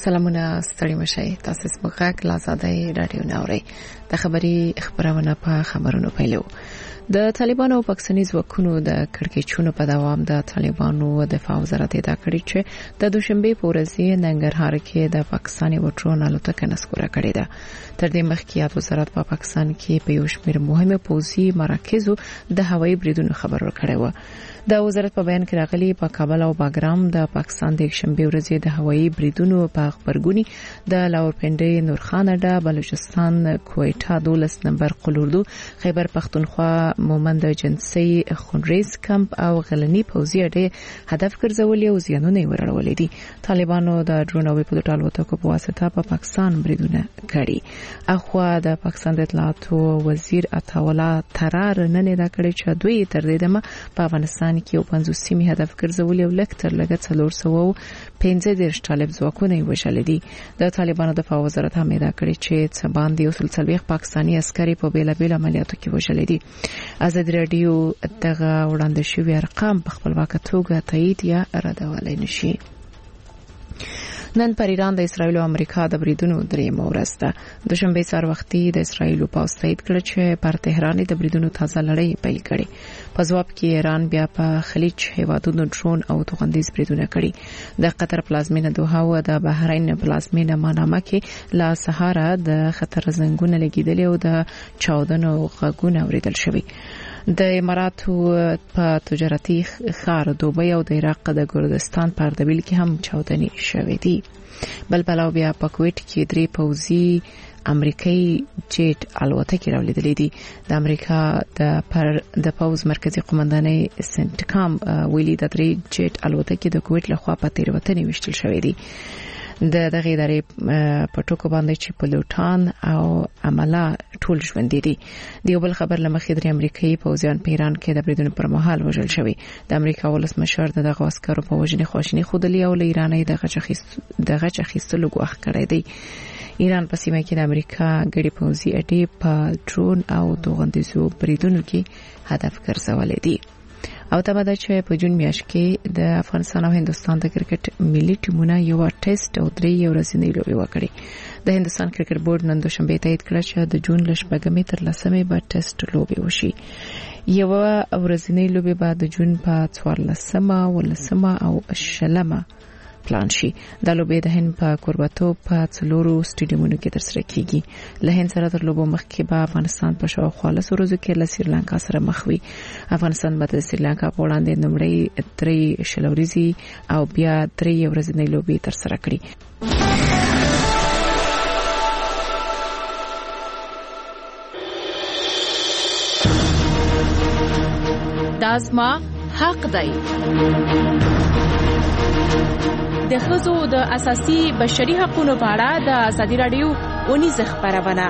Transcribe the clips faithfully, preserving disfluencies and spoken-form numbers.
سلامونه ستړي مشئ تاسو سمغاک لازادای رادیو ناوري د خبري خبرونه په خبرونو پیلو د طالبانو پاکستاني ځواکونو د کړکېچونو په دوام د طالبانو دفاع وزارت ادعا کړې چې د دوشنبه په ورځ ننګرهار کې د پاکستاني وټرون الوتکه نسکوره کړې ده. تر دې مخکې د وزارت په پاکستان کې په یو شمېر مهمه پوځي مراکزو د هوایي بریدونو خبر ورکړی و. د وزارت په بیان کې راغلي په کابل او باګرام د پاکستان د شنبه ورځې د هوایي بریدونو په خبرګونی د لاورپنډي نورخان اډه بلوچستان کویټه دولس نمبر قلوردو خیبر پختونخوا مومند جنسي خونریز کمپ او غلنی پوځي اډه هدف ګرځولې او زیانونه ورولې دي. طالبانو د ډرون او په ټالوتکو په واسطه په پاکستان بریدونه کړي. اخوا د پاکستان د اطلاعاتو وزیر عطاولا ترار نن دا کړی چې دوی تر دې دمه په افغانستان کې یو پنځوس سیمې هدف ګرځولې او لکتر لګت څلور سوه پنځه دېرش طالب ځواکونه وشل دي. د طالبانو دفاع وزارت هم دا کړی چې څه باندې اصول څلويخ پاکستاني عسکري په بیلابیل عملیاتو کې وشل دي. ازادي رادیو دغه وړاندې شوی ارقام په خپلواکه توګه تایید یا ردولای نشي. نن پر ایران د اسرایل او امریکا د بریدونو درېمه ورځ ده. د شنبه سهار وختي د اسرایل په تایید کړ چې پر تهران د بریدونو تازه لړۍ پیل کړي. په ځواب کې ایران بیا په خلیج هیوادونو ډرون او توغندیز بریدونه کړي. د قطر پلازمینه دوحه او د بحرین پلازمینه منامه کې لا سهار د خطر زنګونه لګیدل او د چاودنو غږونه اوریدل شوي. د اماراتو په تجارتي ښار دوبۍ او د عراق د کردستان په اردبیل کې هم چاودنې شوې دي. بل بلاو بیا په کویټ کې درې پوځي امریکایي جیټ الوتکې راولیدلې دي. د امریکا د پر د پوز مرکزی قومندانۍ سنټکام ویلي د درې جیټ الوتکې د کویټ لخوا په تیروتنې وشتل شوې دي. د دغه ادارې په ټکو باندې چې پلوټان او عمله ټول ژوند دي. د یو بل خبر لمخې د امریکایي پوځیان په ایران کې د بریدونو پر مهال وژل شوی. د امریکا ولسمشر دغه عسکرو په وژنې خواشینی خودلی او له ایراني دغه چخیست دغه چخیستلو غوښ کړی دی. ایران په سیمه کې د امریکا ګډي پوځي اډې په ډرون او توغندیزو بریدونو کې هدف ګرځولې دي. او تبه دا چې په جون میاشت کې د افغانستان او هندستان د کرکټ ملي ټیمونه یو ټیسټ او درې ورځې لوبې وکړي. د هندستان کرکټ بورډ نن دوشنبه تایید کړ چې د جون لشبګمې تر لسمې به ټیسټ لوبې وشي. یو ورځې لوبې به د جون په څوارلسمه ولسمه او شلمه پلان شي. د لوبې د هند په کوربتو په څلورو سټیډیومونو کې ترسره کیږي. له هند سره تر لوبو مخکې به افغانستان په شاوخوا لس ورځو کې له سریلانکا سره مخ وي. افغانستان به د سریلانکا په وړاندې لومړی درې شلوريزي او بیا درې ورځې لوبې ترسره کړي. دازما حق دی. د ښځو د اساسي بشري حقوقو په اړه د ازادي رادیو اونیزه خبرونه.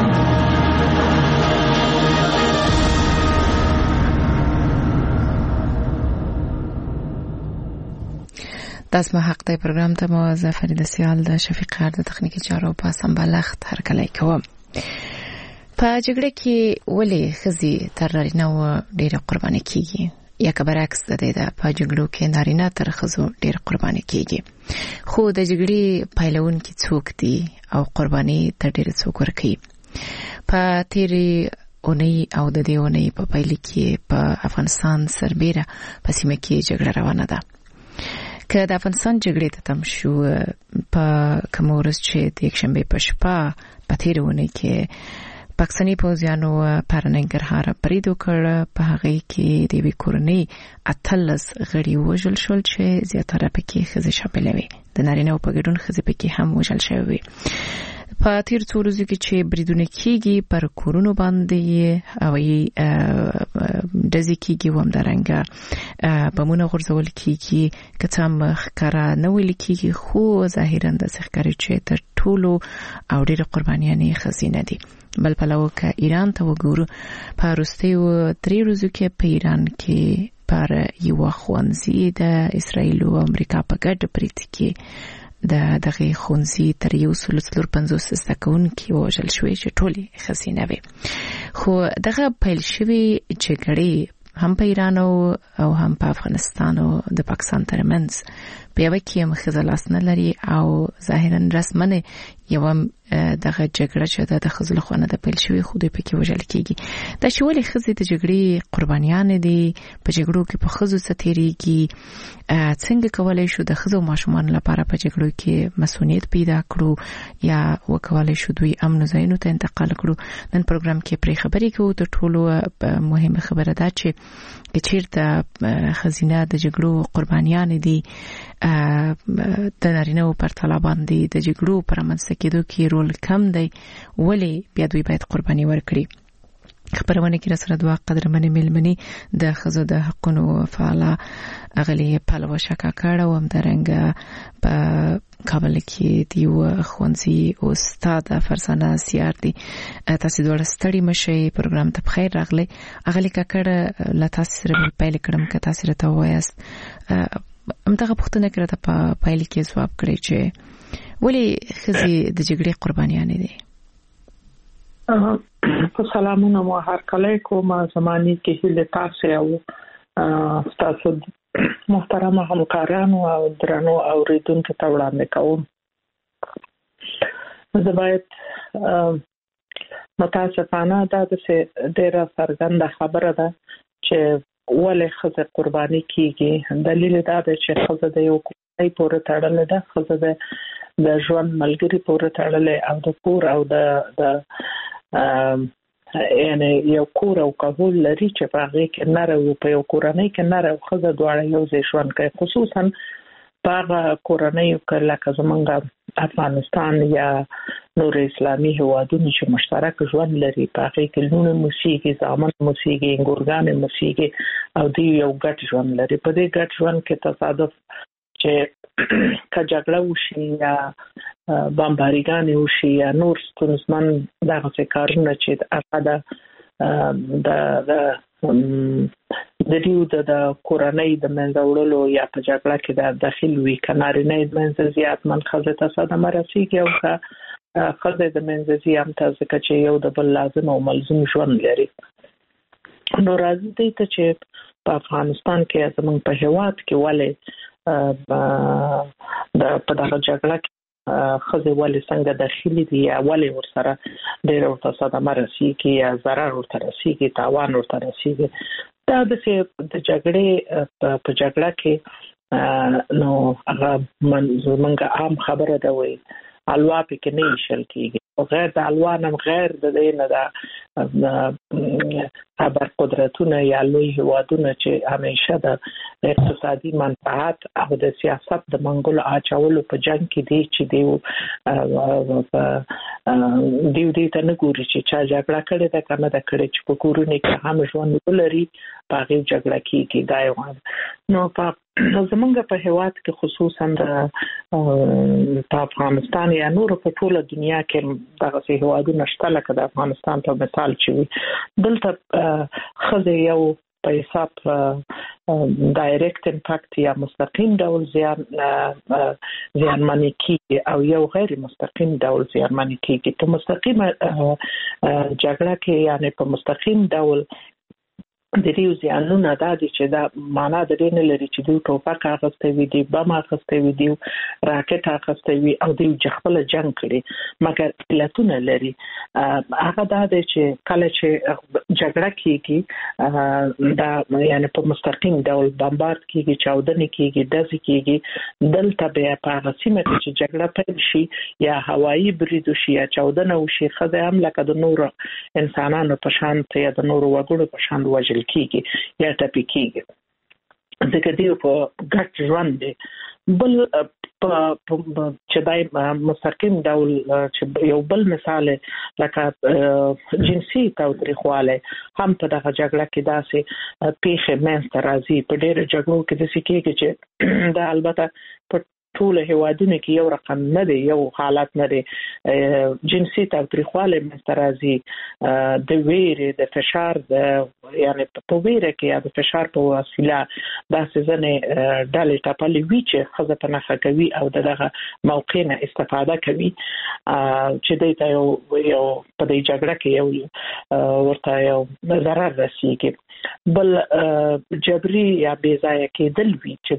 داسمه حق دی پروګرام ته مو زفرید سیال د شفیق خیر د تخنیکی چارو په سمبالښت هرکلی کوم. په جګړه کې ولې ښځې تر نارینه و ډېره قرباني کیږي یا که برعکس د دې د په جګړو کې نارینه تر ښځو ډېر قرباني کیږي؟ خو د جګړې پایلونکي څوک دي او قرباني تر ډېر څوک ورکوي؟ په تیرې اونۍ او د دې اونۍ په پیل کې په افغانستان سربېره په سیمه کې جګړه روانه ده. که د افغانستان جګړې ته تم شو په کوم ورځ چې د یکشنبې په شپه په تیرې اونۍ کې پاکستاني پوځیانو پر ننګرهار برید وکړ. په هغه کې د یوې کورنۍ اتلس غړي وژل شول چې زیاتره پکې ښځې شاملې وې. د نارینه‌و په ګډون ښځې پکې هم وژل شوې وې. په تیر څو ورځو کې چې بریدونه کیږي پر کورونو باندې هوایي ډزې کیږي او همدارنګه بمونه غورځول کیږي. که څه هم ښکاره نه ویل کیږي خو ظاهرا داسې ښکاري چې تر ټولو او ډېرې قربانیانې ښځینه دي. بل پلو که ایران ته وګورو په وروستیو درې ورځو کې په ایران کې پر یو ښوونځي د اسرایل او امریکا په ګډ برید کې د دغه خونځي تر یو سل څلور پنځوس زده کوونکي وژل شوي چې ټولې ښځینه وې. خو دغه پیل شوي جګړې هم په ایران او هم په افغانستان او د پاکستان ترمنځ په یو کې مخزه لاس نه لري او ظاهرا رسمنه یو دغه جګړه چې د خزل خوانه د پیل شوی خو د پکې وژل کیږي د شولې خزې د جګړې قربانیان دي په جګړو کې په خزو ستېریږي څنګه کولای شو د خزو ماشومان لپاره په جګړو کې مسؤلیت پیدا کړو یا وکولای شو دوی امن زینو ته انتقال کړو نن پروګرام کې پرې خبرې کوو د ټولو مهمه خبره ده چې چیرته خزینه د جګړو قربانیان دي د نارینه پر طالبان دي د جګړو پر منځ کېدو کې رول کم دی ولی بیا دوی باید قرباني ورکړي خبرونه کې رسره دوه قدرمنې ملمني د خزو د حقونو فعاله اغلی پلو شکا کړه او هم درنګ په کابل کې دیو خوانزي استاد فرزانه سیار دي تاسو دوه ستړي مشي پروګرام ته بخیر راغلي اغلی کا کړه لا تاسو سره پیل کړم که تاسو راته وایاست امتغه پښتنه کړه ته په پایل کې جواب کړی چې ولی خزي د جګړې قربانیان دي په سلامونه مو هر کله کوم زماني کې هله تاسو او تاسو محترم همکارانو او درنو اوریدونکو ته وړاندې کوم زه باید متاسفانه دا د ډیره څرګنده خبره ده چې ولې خزه قرباني کیږي دلیل دا ده چې خزه د یو کومای پورې تړلې ده خزه د د ژوند ملګری پورې تړلې او د کور او د د یعنی یو کور او قبول لري چې په هغه کې نه راو په یو کورنۍ کې نه راو خزه دواړه یو ځای ژوند کوي خصوصا په کورنۍ کې لکه زمونږ افغانستان یا نور اسلامي هوادونو چې مشترک ژوند لري په هغه کې لونه موسیقي زامن موسیقي ګورګان موسیقي او دی یو ګډ ژوند لري په دې ګډ ژوند کې تصادف چې کجګړه وشي یا بمباریګان وشي یا نور ستونزمن دغه څه کارونه چې هغه د د د دیو د کورنۍ د منځوړلو یا په جګړه کې د داخل وی کناري نه د منځ زیات من خزه تصادم راسيږي او که خزه د منځ زیات تاسو چې یو د بل لازم او ملزم ژوند لري نو راځي ته چې په افغانستان کې زمونږ په هواد کې ولې د په دغه جګړه کې خزه ولې څنګه داخلي دي یا ولې ورسره ډېر ورته صدمه رسیږي یا ضرر ورته رسیږي تاوان ورته رسیږي دا د جګړې په جګړه کې نو هغه منځمنګه عام خبره ده وي الوا په کې نه شل کیږي او غیر د الوانم غیر د دې نه دا خبر قدرتونه یا لوی هوادونه چې همیشه د اقتصادي منفعت او د سیاست د منګول اچولو په جنگ کې دي چې دیو دیو دې ته نه ګوري چې چا جګړه کړې ده کنه دا کړې چې په کورونو کې هم ژوند ولري په هغه جګړه کې دا یو نو په زمونږ په هواد کې خصوصا د افغانستان یا نور په ټوله دنیا کې دغه څه هوادونه شته لکه د افغانستان په مثال چې دلته خزه یو په حساب ډایرکټ امپاکټ یا مستقیم ډول زیان زیانمنې کیږي او یو غیر مستقیم ډول زیانمنې کیږي په مستقیم جګړه کې یعنی په مستقیم ډول د دې زیانونه دا دي چې دا معنا د دې نه لري چې دوی ټوپک اخیسته وي دي بم اخیسته وي دي راکټ اخیسته وي او دوی خپل جنگ کړي مګر علتونه لري هغه دا دي چې کله چې جګړه کیږي دا یعنی په مستقیم ډول بمبارد کیږي چاودنه کیږي دزي کیږي دلته به په هغه سیمه کې چې جګړه پیل شي یا هوایي برید شي یا چاودنه وشي خدای هم لکه د نور انسانانو په شان ته یا د نور وګړو په شان وژل کیږي یا ټپي کیږي ځکه دی په ګډ ژوند دی بل په چې دای مستقیم ډول چې یو بل مثال لکه جنسي تاوتریخواله هم په دغه جګړه کې داسې پیښه منځته راځي په ډېر جګړو کې د سکیږي چې دا البته په ټول هوادونو کې یو رقم نه دی یو حالت نه دی جنسي تاوتریخواله مسترازي د ویرې د فشار د یعنی په ویره کې یا د فشار په وسیله د سيزنه ډالې ټاپلې وی چې خزه په نخښه کوي او دغه موقع نه استفاده کوي چې د یو یو په دې جګړه کې یو ورته یو ضرر رسیږي بل جبري یا بې ځای کېدل وی چې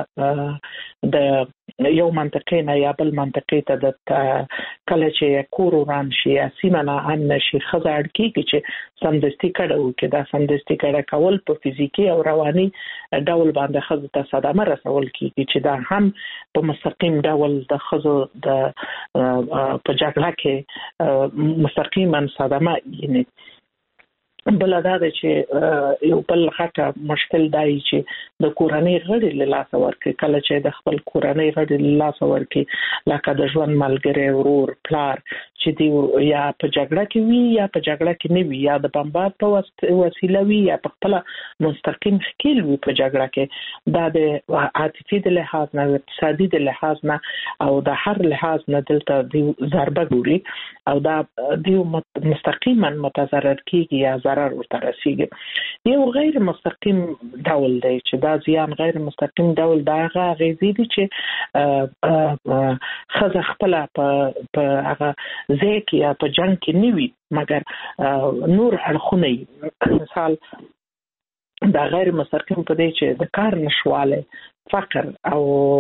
دا د یو منطقې نه یا بل منطقې ته د کله چې کور وران شي یا سیمه نه ان شي خزه اړ کیږي چې سمدستي کړه وکړي دا سمدستي کړه کول په فزیکی او رواني ډول باندې خزه ته صدمه رسول کیږي چې دا هم په مستقیم ډول د خزه د په جګړه کې مستقیما صدمه یعنی بل دا چې یو بل خاطر مشکل دی چې د کورنۍ غړي له لاس ورکړي کله چې د خپل کورنۍ غړي له لاس ورکړي لکه د ژوند ملګری ورور پلار چې دی یا په جګړه کې وي یا په جګړه کې نه وي یا د بمبار په وسیله وي یا په خپل مستقیم ښکیل وي په جګړه کې دا د عاطفي د لحاظ نه اقتصادي د لحاظ نه او د هر لحاظ نه دلته د ضربه ګوري او دا د مستقیما متضرر کیږي یا ضرر ورته رسیږي یو غیر مستقیم ډول دی چې دا زیان غیر مستقیم ډول دا هغه غیزي دي چې خزه خپل په هغه ځکه یا په جنگ کې نیوي مګر نور اړخونه مثال دا غیر مستقیم په دې چې د کار نشواله فقر او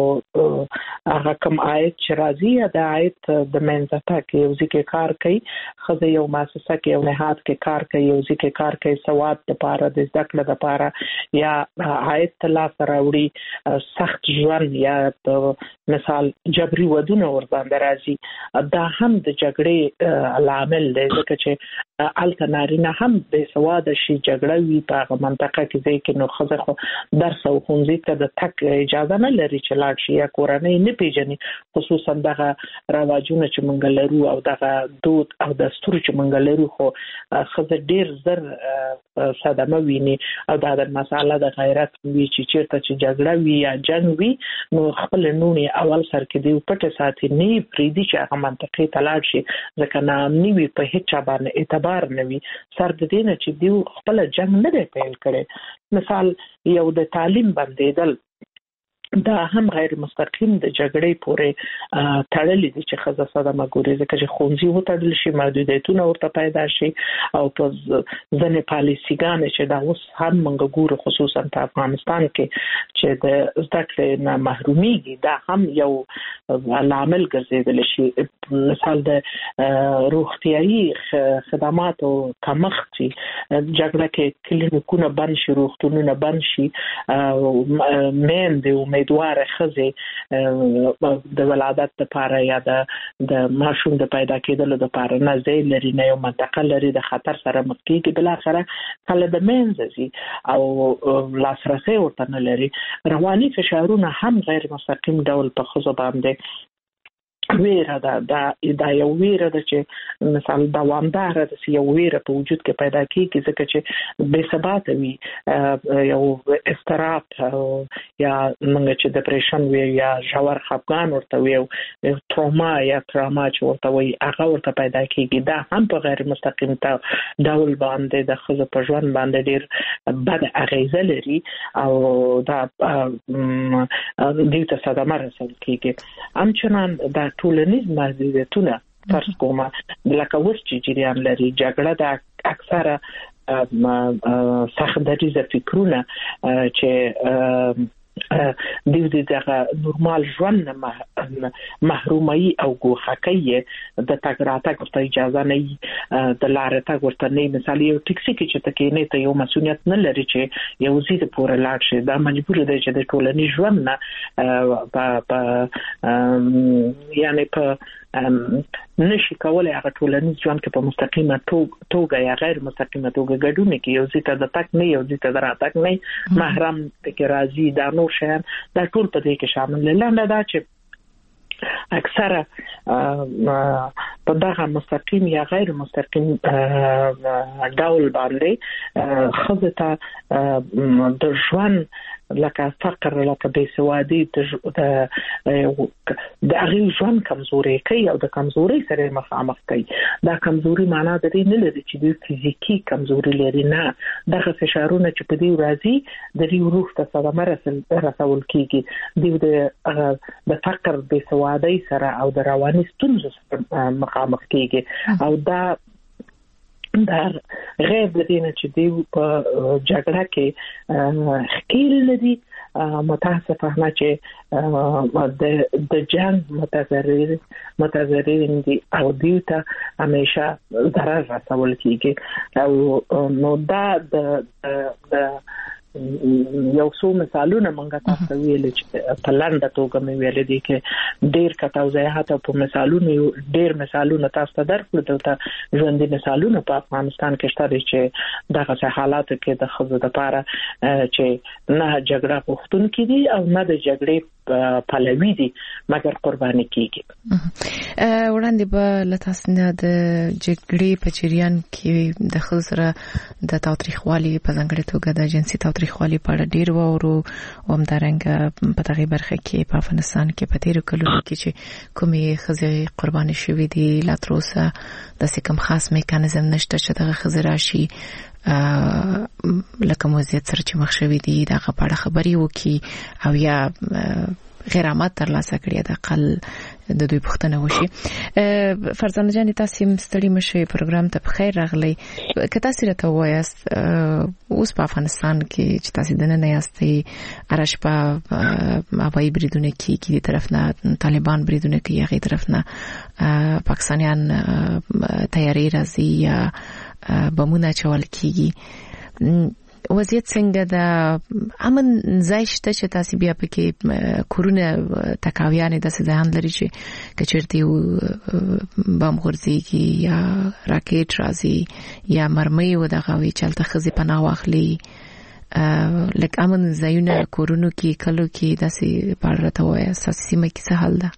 هغه کوم عاید چې راځي د عاید د منځته کې یو ځکه کار کوي خزه یو مؤسسه کې یو نهاد کې کار کوي یو ځکه کار کوي سواد لپاره د زده کړې لپاره یا عاید تلا راوړي سخت ژوند یا مثال جبري ودونه ور باندې راځي دا هم د جګړې عامل دی ځکه چې الته نارینه هم به سواد شي جګړه وی په منطقه کې ځکه نو خزه خو درس او ښوونځي ته د تک اجازه نه لري چې لاړ شي یا کورنۍ نه پیژني خصوصا دغه رواجونه چې مونږ لرو او دغه دود او دستور چې مونږ لرو خو خزه ډیر زر صدمه ویني او دا د مساله د غیرت وی چې چیرته چې جګړه وی یا جنگ وی نو خپل نونی اول سر کې دی پټه ساتي نه پریدي چې هغه منطقې ته لاړ شي ځکه نامنی وی په هیڅ باندې اعتبار نه وي سر د دې نه چې دی خپل جنگ نه دی پیل کړي مثال یو د تعلیم بندیدل دا هم غیر مستقیم د جګړې پورې تړلې دي چې خزه صدمه ګوري ځکه چې خونځي وتړل شي محدودیتونه ورته پیدا شي او په ځنې پالیسيګان چې دا اوس هم موږ ګورو خصوصا په افغانستان کې چې د زده کړې نه محروميږي دا هم یو عامل ګرځیدل شي مثال د روغتيایي خدماتو کمښت جګړه کې کلینیکونه بند شي روغتونونه بند شي مین دی امیدوار خزه د ولادت لپاره یا د د ماشوم د پیدا کېدلو لپاره نه ځای لري نه یو منطقه لري د خطر سره مخ کېږي بل اخره کله د منځي او لاسرسي ورته نه لري رواني فشارونه هم غیر مستقیم ډول په خزه باندې ویره ده دا دا یو ویره ده چې مثلا دوامدار ده چې یو ویره په وجود کې پیدا کیږي ځکه چې بې ثبات وي یو استراب یا موږ چې ډیپریشن وي یا ژور خفګان ورته وي او تروما یا تراما چې ورته وي هغه ورته پیدا کیږي دا هم په غیر مستقیم ډول باندې د خزه په ژوند باندې ډیر بد اغیزه لري او دا د دې ته صدمه رسول کیږي همچنان دا ټولنیز محدودیتونه فرض کومه لکه اوس چې جریان لري جګړه د اکثره سخت دریزه فکرونه چې د دې دغه نورمال ژوند محرومي او ګوښکۍ د تګ راتګ ورته اجازه نه د لارې تګ ورته نه مثال یو ټیکسي کې چې تکې نه ته یو مسؤلیت نه لري چې یو ځای پورې لاړ شي دا مجبور دی چې د ټولنیز ژوند نه په یعنی په نشي کولای هغه ټولنیز ژوند کې په مستقیمه توګه یا غیر مستقیمه توګه ګډون کې یو ځای ته د تک نه یو ځای ته دراتک نه محرم کې راځي دا نو شهر دا ټول په دې کې شامل لاله دا چې اکثره په دغه مستقیم یا غیر مستقیم ډول باندې خزه ته د ژوند لکه فقر لکه بېسوادي د د هغه ژوند کمزوري کوي او د کمزوري سره مخامخ کوي دا کمزوري معنا د دې نه لري چې د فزیکی کمزوري لري نه دغه فشارونه چې په دې راځي د دې روح ته صدمه رسول کیږي د د فقر بېسوادي سره او د رواني ستونزو سره مخامخ کیږي او دا دا غیر د دې نه چې دی په جګړه کې خېل لري متاسفانه چې د د جنگ متضرر متضررین دي او دوی ته همیشه ضرر رسول کیږي او نو دا د د یو څو مثالونه مونږ تاسو ویل چې په لاندې توګه مې ویل دي چې ډېر کتاوزیات په مثالونو ډېر مثالونه تاسو ته درکړل ته ژوندۍ مثالونه په افغانستان کې شته چې دغه حالات کې د خزو د پاره چې نه جګړه پښتون کې دي او نه د جګړې پلوي دي مګر قرباني کیږي. وړاندې به لتاسنه د جګړې په چریان کې د خزره د تاریخوالي په ځانګړي توګه د جنسي تاریخوالي په اړه ډیر وورو او همدارنګه په دغه برخه کې په افغانستان کې په تیرو کلونو کې چې کومې خزې قرباني شوې دي لا تر اوسه د کوم خاص میکانیزم نشته چې دغه خزې راشي لکه موزیت سره چې مخ شوې دي دغه په اړه خبري وکي او یا غیرامات تر لاسه کړی د اقل د دوی پښتنه وشي. فرزانه جان تاسو مستړی مشه پروګرام ته بخیر راغلی. که تاسو راته وایاست اوس په افغانستان کې چې تاسو دنه نه یاستئ ارش په هوایي بریدونه کې کې د طرف نه طالبان بریدونه کوي هغه طرف نه پاکستانیان تیاری راځي یا بمونه چول کیږي وضعیت څنګه د امن ځای شته چې تاسو بیا پکې کورونه تکاویانه د ځان لري چې کچرتي بم غورځيږي یا راکټ راځي یا مرمۍ و دغه وی چلته خزي پناه واخلي لکه امن ځایونه کورونو کې کلو کې داسې پاره وای اساسي مې څه حل ده.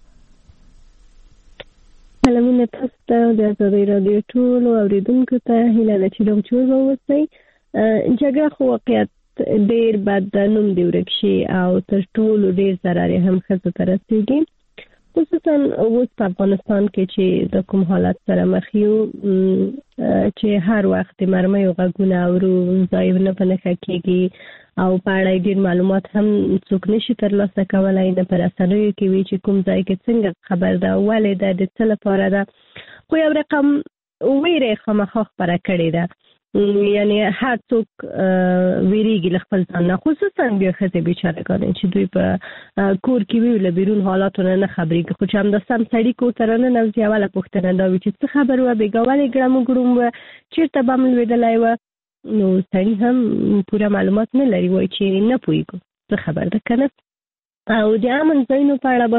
سلامونه تاسو ته د آزادۍ رادیو ټول اوریدونکو ته هیله ده چې د چور ووسی. جګړه خو واقعیت ډېر بد نوم دی ورک شي او تر ټولو ډېر ضرر هم ښځو ته رسېږي خصوصا اوس په افغانستان کې چې د کوم حالت سره مخ یو چې هر وخت مرمۍ او غږونه اورو ځایونه په نښه کېږي او په اړه ډېر معلومات هم څوک نشي ترلاسه کولی نه په رسنیو کې وي چې کوم ځای کې څنګه خبر ده ولې ده د څه لپاره ده خو یو رقم ویرې خامخا خپره کړې ده یعنی هر څوک ویریږي له خپل ځان نه خصوصا بیا ښځې بیچارهګانې چې دوی په کور کې وي له بیرون حالاتونه نه خبرېږي خو چې همدا سم سړي کور ته راننوځي اوله پوښتنه دا وي چې څه خبر وه بېګا ولې ګړم وګړم وه چېرته بم لوېدلی وه نو سړي هم پوره معلومات نه لري وایي چې نه پوهېږو څه خبر ده که نه او د امن ځایونو په اړه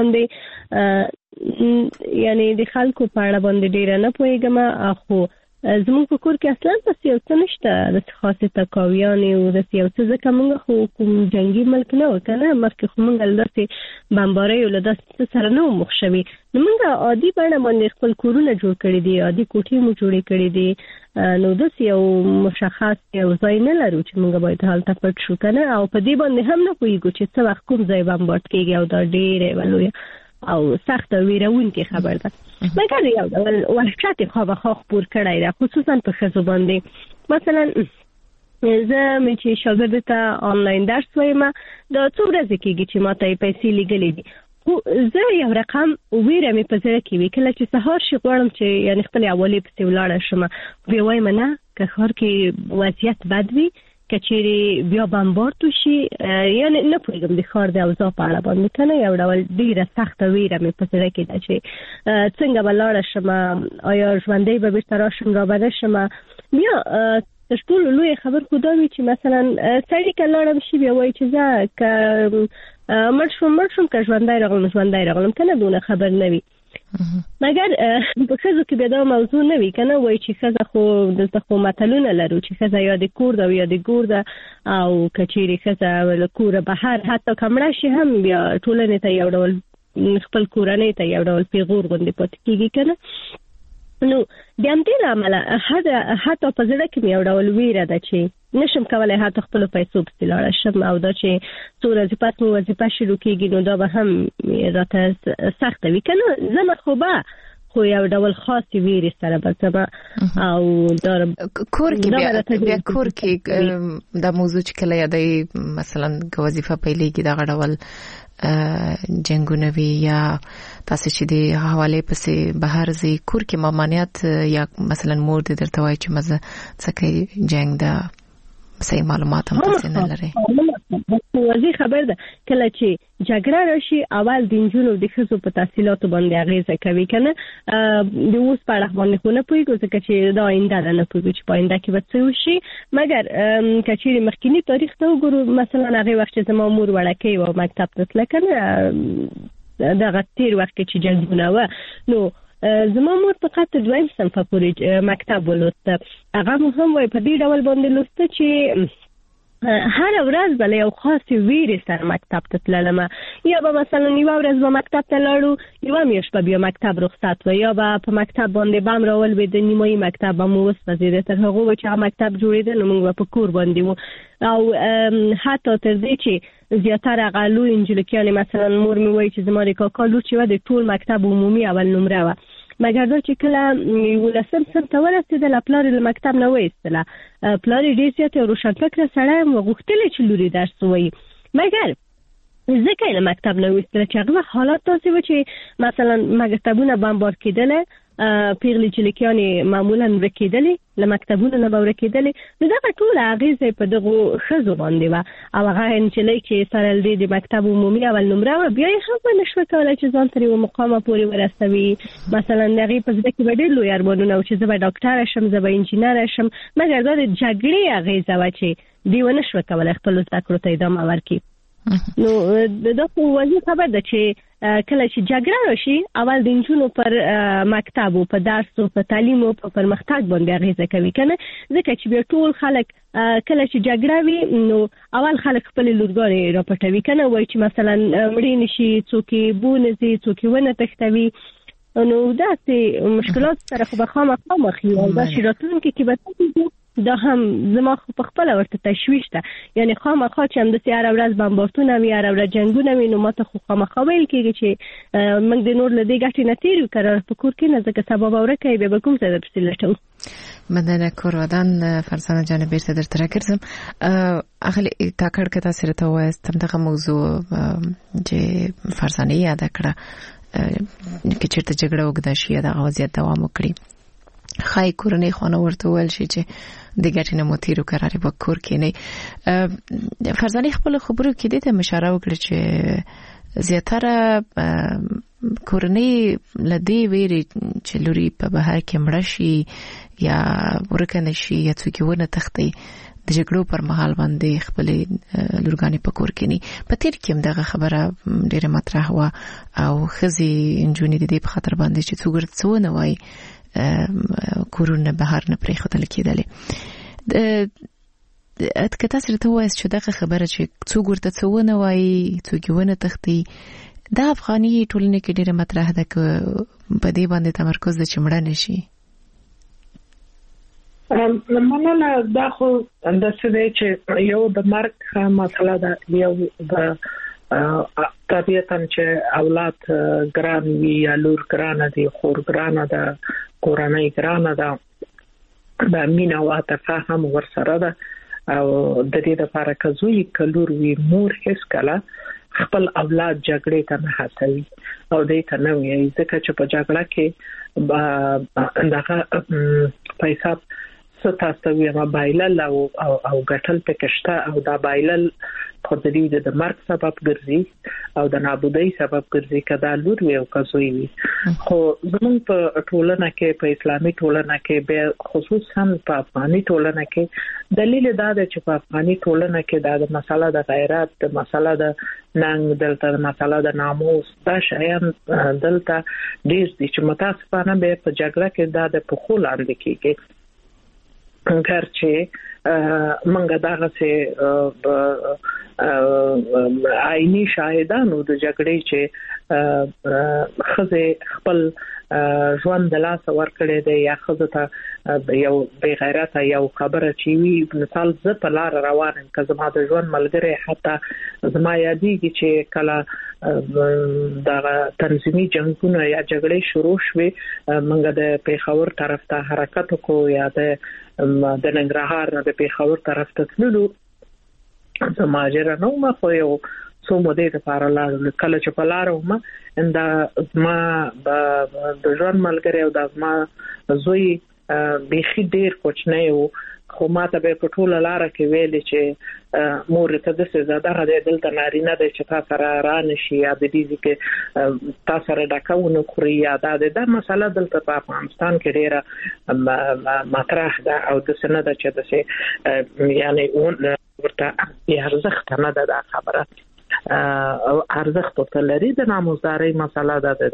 باندې یعنی د خلکو په اړه باندې ډېره نه پوهېږم خو زموږ په کور کې اصلا داسې یو څه نشته داسې خاصې تکاویانې او داسې یو څه ځکه موږ خو کوم جنګي ملک نه وو که نه مخکې خو موږ له داسې بمباریو له داسې څه سره نه وو مخ شوي نو موږ عادي بڼه باندې خپل کورونه جوړ کړي دي عادي کوټې مو جوړې کړي دي نو داسې یو مشخص یو ځای نه لرو چې موږ باید هلته پټ شو که نه او په دې باندې هم نه پوهېږو چې څه وخت کوم ځای بمبارد کېږي او دا ډېره یوه لویه او سخت ویرونکې خبر ده مګر یو ډول وحشت خامخا خپور کړی ده خصوصا په ښځو باندې مثلا زه مې چې شاګرد ته آنلاین درس وایم دا څو ورځې کېږي چې ما ته یې پیسې لیږلې دي خو زه یو رقم ویره مې په زړه کې وي کله چې سهار شي غواړم چې یعنې خپلې حوالې پسې ولاړه شم بیا وایم نه که ښار کې وضعیت بد وي که چیرې بیا بمبارد وشي یعنې نه پوهېږم د ښار د اوضاع په اړه باندې که نه یو ډول ډېره سخته ویره مې په زړه کې ده چې څنګه به لاړه شم آیا ژوندی به بېرته راشم را به نه شم بیا تر ټولو لویه خبر خو دا وي چې مثلا سړي که لاړم شي بیا وایي چې زه که مړ شوم مړ شوم که ژوندی راغلم ژوندی راغلم که نه دونه خبر نه وي مګر په ښځو کې بیا دا موضوع نه وي که نه وایي چې ښځه خو دلته خو متلونه لرو چې ښځه یا د کور ده او یا د ګور ده او که چیرې ښځه له کوره بهر حتی که مړه شي هم بیا ټولنې ته یو ډول خپل کورنۍ ته یو ډول پیغور غوندې پاتې کېږي که نه نو د همدې له امله حتی په زړه کې مې یو ډول ویره ده چې نشم کولی حتی خپلو پیسو پسې لاړه شم او دا چې څو ورځې پس مو وظیفه شروع کېږي نو دا به هم راته سخته وي که نه ځمه خو به خو یو ډول خاص ویری سره بسما او در کور کې بیا بیا کور کې د موضوع چې کله یادې مثلا وظیفه پیلېږي دا غړول جنگونه وی یا تاسو چې د حواله پسې بهر زی کور کې مامانیت یا مثلا مور دې درته وایي چې مزه څکه جنگ دا صحیح معلومات هم تاسو نه لري. وځي خبر ده کله چې جګړه راشي اول د انجونو د خزو په تحصیلاتو باندې اغیزه کوي کنه د اوس په اړه باندې خو نه پوهیږو ځکه چې دا آینده نه پوهیږو چې په آینده کې به څه وشي مګر کچېری مخکینی تاریخ ته وګورو مثلا هغه وخت چې زما مور وړکې و مکتب ته تله کنه دا غتیر وخت چې جنگونه و نو زما مور فقط دویم صنف پورې مکتب ولوسته هغه هم وای په دې ډول باندې لوسته چې هر ورځ بل یو خاص ویری سره مکتب ته تللم یا به مثلا یو ورځ به مکتب ته لاړو یو میاشت به بیا مکتب رخصت و یا به په مکتب باندې بم راول به د نیمایي مکتب به مو وسپزیده تر هغه چې مکتب جوړیده نو موږ په کور باندې وو او حتی تر دې چې زیاتره غلو انجلیکیان مثلا مور می وای چې زما د کاکا لور چې و د ټول مکتب عمومي اول نمره و مګر دا چې کله ولسم سم ته ورسېدل پلار له مکتب نه وېستله پلار ډېر زیات روشنفکر سره وغوښتل چې لوري درس وایي مګر ځکه له مکتب نه وېستله چې هغه حالات داسې و چې مثلا مکتبونه بمبار کېدل پیغلې چلیکیانې معمولا ورکېدلې له مکتبونو نه به ورکېدلې نو دغه ټوله اغېزه په دغو ښځو باندې وه او هغه نجلۍ چې سره له دې د مکتب عمومي اول نمره وه بیا یې هم نه شوه کولی چې ځان تر یوه مقامه پورې ورسوي مثلا د هغې په زړه کې به ډېر لوی ارمانونه و چې زه به ډاکټره شم زه به انجینره شم مګر دا د جګړې اغېزه وه چې دوی ونه شوه کولی خپلو زده کړو ته ادامه ورکړي نو دا خو واضح خبر ده چې کله چې جګړه راشي اول د نجونو پر مکتب او په درس او په تعلیم او په پرمختګ باندې اغیزه کوي کنه ځکه چې بیا ټول خلک کله چې جګړه وي نو اول خلک خپل لورګانې راپټوي کنه وایي چې مثلا مړی نشي څوک بونځي څوک ونه تختوي نو دا سه مشکلات سره خو به خامخا مخ یو دا چې راتلونکي کې به دا هم زما خو په خپل ورته تشویش ده یعنی خامخا چې هم د سیار ورځ بمبارتونه وي هر ورځ جنگونه وي نو ماته خو خامخا ویل کېږي چې موږ د نور له دې ګټې نه تیرو کړه په کور کې نه ځکه سبا به ورکه به کوم څه درپسې لټو مدنه کورودان فرزانه جان بیرته درته راګرځم اخلي کاکړ کته سره ته واستم دغه موضوع چې فرزانه یاد کړه چې چیرته جګړه وګدا شي دا وضعیت دوام وکړي خای کورنۍ خونه ورته ول شي چې د ګټنه موتیرو قرارې وکور کینی فرزانه خپل خبرو کې دې ته مشاره وکړه چې زیاتره کورنۍ لدی ویری چې لوري په بهر کې مړ شي یا ورکنه شي یا څوک ونه تختی د جګړو پر مهال باندې خپل لورګانی په کور کینی په تیر کې دغه خبره ډیره مطرح و او خزي انجونی د دې په خاطر باندې چې څوګر څونه وای کورونه بهر نه پرې خدل کېدلې د اتکتا سره ته وایي چې دغه خبره چې څوک ورته څونه وایي څوک ونه تختی د افغاني ټولنې کې ډیره مطرح ده چې په دې باندې تمرکز د چمړه نشي مننه دا خو د څه چې یو د مرګ مسله ده یو د طبيعتاً چې اولاد ګران وي یا لور ګران دي خور ګران ده کورنۍ ګران ده د مینا او عاطفه هم ورسره ده او د دې لپاره کزوی کلور وی مور هیڅ کله خپل اولاد جګړې ته نه هڅوي او دې ته نه وي ځکه چې په جګړه کې دغه پیسې ستاسو یې ما بایلل او او غټل پکشته او دا بایلل خو د دې د مرګ سبب ګرځي او د نابودۍ سبب ګرځي کدا لور وي او کزوی وي خو زموږ په ټولنه کې په اسلامي ټولنه کې به خصوصا په افغاني ټولنه کې دلیل دا ده چې په افغاني ټولنه کې د مسله د غیرت د مسله د ننګ دلته د مسله د ناموس دا شیان دلته ډیر دي چې متاسفانه به په جګړه کې دا د پخو لاندې کېږي ګرچه منګه دغه سه عیني شاهدانو د جګړې چې خزه خپل ژوند د لاس ور کړی دی یا خزه ته یو بے غیرته یو خبره چی وی مثال ز په لار روان یم که زما د ژوند ملګری حتی زما یادېږي چې کله د تنظیمي جنگونو یا جګړې شروع شوې موږ د پیښور طرف ته حرکت وکړو یا د د ننګرهار د پیښور طرف ته تللو زما جره نو ما خو یو څو مودې لپاره لاړم کله چې په لار وم انده ما د ژوند ملګری او د ما زوی بيخي ډیر کوچنی وو خو ماته به په ټوله لار کې ویلې چې مور ته د څه زده غوډه دلته نارینه د چې تاسو سره رانه شي یا د دې کې تاسو سره ډاکاونه خوري یا دا د مسله دلته په افغانستان کې ډیره مطرح ده او د سند چې د څه یعنی ورته ارزښت نه ده خبره او ارزښت ورته لري د ناموزداري مسله ده د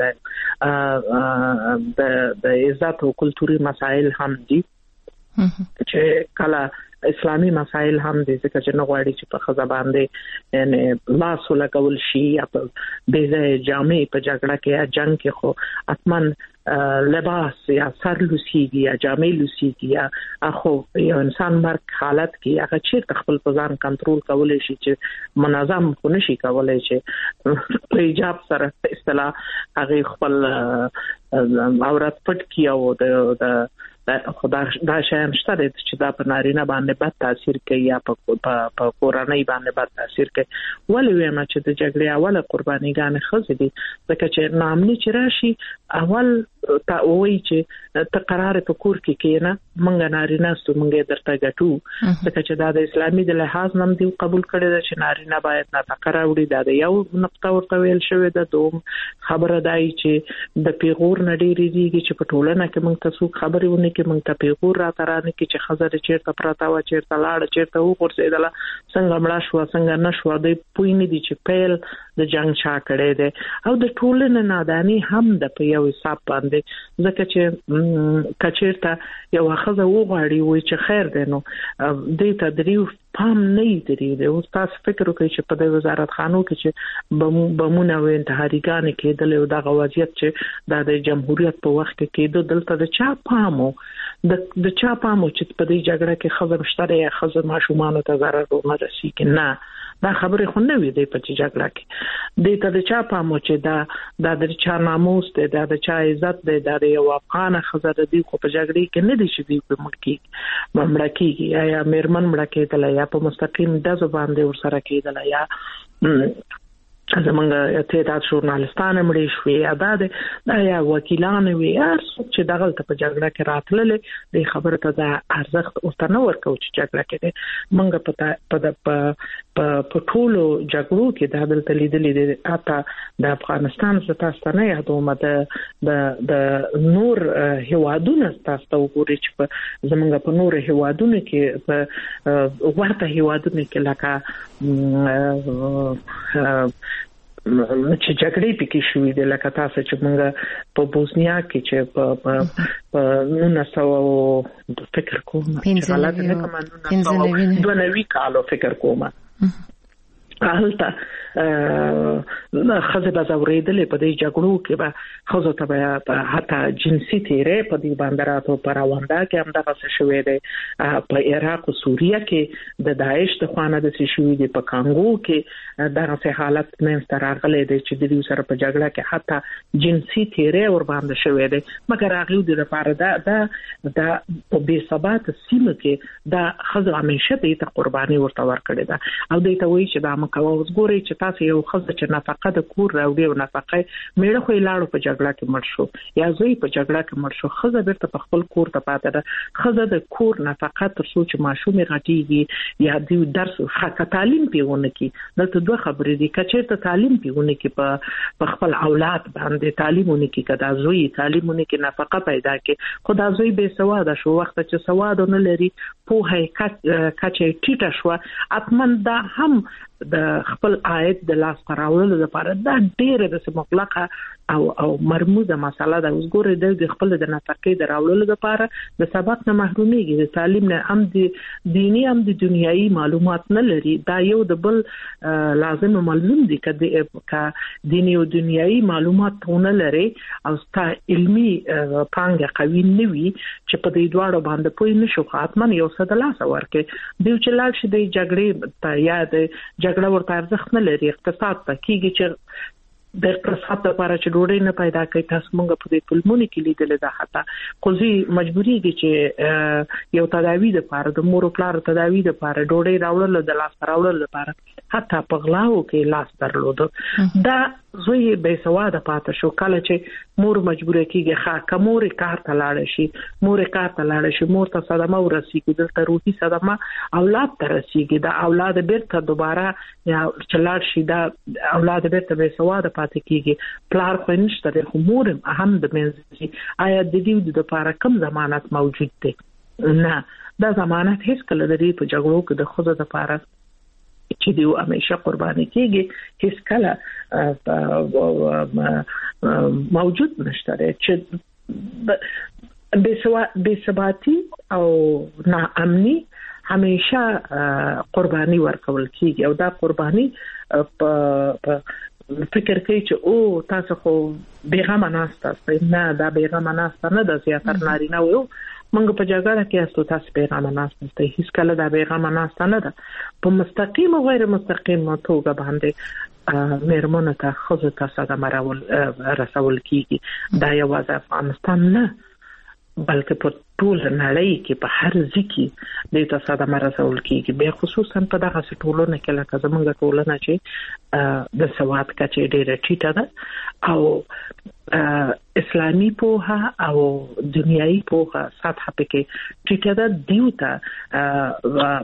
د عزت او کلتوري مسائل هم دي چې کله اسلامي مسائل هم دي ځکه چې نو غواړي چې په خزه باندې یعنی لاس ولګول شي یا په بیزه جامې په جګړه کې یا جنگ کې خو اتمن لباس یا سر لوسیږي یا جامې لوسیږي یا اخو یو انسان مرګ حالت کې هغه چې خپل ځان کنټرول کولای شي چې منظم خو نشي کولای چې په ایجاب سره اصطلاح هغه خپل عورت پټ کیو د خدا دا شایم شته چې دا په نارینه باندې بد تاثیر کوي یا په په کورنۍ باندې بد تاثیر کوي ولې وایم چې د جګړې اوله قربانيګان خزې دي ځکه چې نامني چې راشي اول تا وایي چې ته قرار په کور کې کېنه مونږ نارینه ستو مونږ درته ګټو ځکه چې دا د اسلامي د لحاظ نم دی قبول کړی دا چې نارینه باید نه تقرار وړي دا یو نقطه ورته ویل شوی ده دوم خبره دای چې د پیغور نډيري دیږي چې په ټولنه کې مونږ تاسو خبرې ونه کې مونږ ته پیغور را ترانه کې چې خزر چیرته پراته و چیرته لاړ چیرته وګرځیدله څنګه مړه شو څنګه نشو د پوی نه دي چې پیل د جنگ چا کړي دي او د ټولنې نادانی هم د په یو حساب باندې ځکه چې کچیرته یو خزه وغواړي وي چې خیر دی نو د تدریو پام نه دی دی او تاسو فکر وکړئ چې په د وزارت خانو کې چې بمونه او انتحاریګان کېدل او د غواجیت چې د جمهوریت په وخت کې کېدل دلته د چا پامو د د چا پامو چې په دې جګړه کې خزه مشتره یا خزه ماشومان ته ضرر ونه رسیږي نه دا خبره خو نه وي د په جګړه کې د ته د چا پامو چې دا د چا ناموس دی دا د چا عزت دی دا د یو افغان خزه د دې خو په جګړه کې نه دي چې دی په ملکی مملکي یا میرمن ملکي دل یا په مستقیم د زبان دی ور سره کېدل یا زمونږ تعداد ژورنالستان مړي شوي ادا د یا وکیلان وي چې دغه په جګړه کې راتللې د خبره ته د ارزښت او تنور کو چې جګړه کې مونږ په په په ټولو جګړو کې د دلته لیدلې د اته د افغانستان ستاسو نه یادومه د د نور هوادونو تاسو وګورئ چې زمونږ په نور هوادونو کې په ورته هوادونو کې لکه چې جګړې پکې شوې د لکه تاسو چې موږ په بوسنیا کې چې په په نو سو فکر کوم چې غلط نه کوم نو نو کالو فکر کوم حالته نه خزه بازورېدلې په دې جګړو کې به خزه ته به حتی جنسي تیرې په دې باندراتو پر رواندا کې هم دغه څه شوې ده په عراق او سوریه کې د داعش د خوانه د څه شوې دي په کانګو کې دغه څه حالت نه ستراغلې ده چې د دې سره په جګړه کې حتی جنسي تیرې ور باندې شوې ده مګر هغه د لپاره دا دا په بې ثبات سیمه کې دا خزه همیشه دې ته قرباني ورته ورکړې ده او دې ته وایي چې دا مکو وګوري چې تاسو یو خزه چې نفقه د کور راوړي او نفقه میړه خو لاړو په جګړه کې مړ شو یا زوی په جګړه کې مړ شو خزه بیرته په خپل کور ته پاتې ده خزه د کور نفقه تر څو چې ماشومې غټيږي یا د درس حق تعلیم پیونه کې دلته دوه خبرې دي کچې ته تعلیم پیونه کې په خپل اولاد باندې تعلیمونه کې کدا زوی تعلیمونه کې نفقه پیدا کې خدا زوی به سواد شو وخت چې سواد نه لري په هي کچې ټیټه شو اتمن دا هم د خپل عاید د لاس راوړلو لپاره دا ډېر د مطلقه او او مرموزه مسله ده. اوس ګوره د خپل د نفقې د راوړلو لپاره د سبق نه محروميږي، د تعلیم نه هم د دینی هم د دنیایي معلومات نه لري. دا یو د بل لازم ملزم دي کده دینی او دنیایي معلومات نه لري او ستا علمي پانګه قوي نه وي چې په دې دواړو باندې پوي نشو خاطمن یو څه د لاس ورکه دی چې لاړ شي د جګړې ته یا د جګړه ورته ارزښت نه لري. اقتصاد ته کیږي چې د اقتصاد لپاره چې ډوډۍ نه پیدا کوي. تاسو مونږ په دې فلمونو کې لیدل دا حتی قضې مجبوری دي چې یو تداوی د لپاره د مور او پلار تداوی د لپاره ډوډۍ راوړل د لاس راوړل لپاره حتی په غلاو کې لاس درلود. دا زوی به سواده پاتې شو کله چې مور مجبور کیږي ښه کمور کار ته لاړ شي، مور کار ته لاړ شي، مور ته صدمه ورسیږي، دلته روحي صدمه اولاد ته رسیږي، دا اولاد بیرته دوباره یا چلاړ شي، دا اولاد بیرته به سواده پاتې کیږي. پلار خو نشته خو مور هم د منځي آیا د دې د لپاره کم ضمانت موجود دی؟ نه، دا ضمانت هیڅ کله د دې په جګړو کې د خود د لپاره چې دیو همیشه قرباني کیږي هیڅ کله موجود نشته. چې بے ثباتی او ناامنی همیشه قرباني ورکول کیږي او دا قرباني په فکر کوي چې او تاسو خو بیغمه ناسته نه، دا بیغمه ناسته نه د زیاتره نارینه وو منګ په جګړه کې استو تاسو بیغمه ناسته هیڅ کله دا بیغمه ناسته نه ده. په مستقیم او غیر مستقیم توګه باندې مېرمنو ته خزو ته صدمه رسول کیږي. دا یوازې افغانستان نه بلکې په ټول نړۍ کې په هر ځکه د ته صدمه رسول کیږي، به خصوصا په دغه ټولنه کې لکه زمونږ ټولنه چې د سواد کچې ډېره ټیټه ده او اسلامي پوهه او دنیایي پوهه سطح پکې ټیټه ده. دیو ته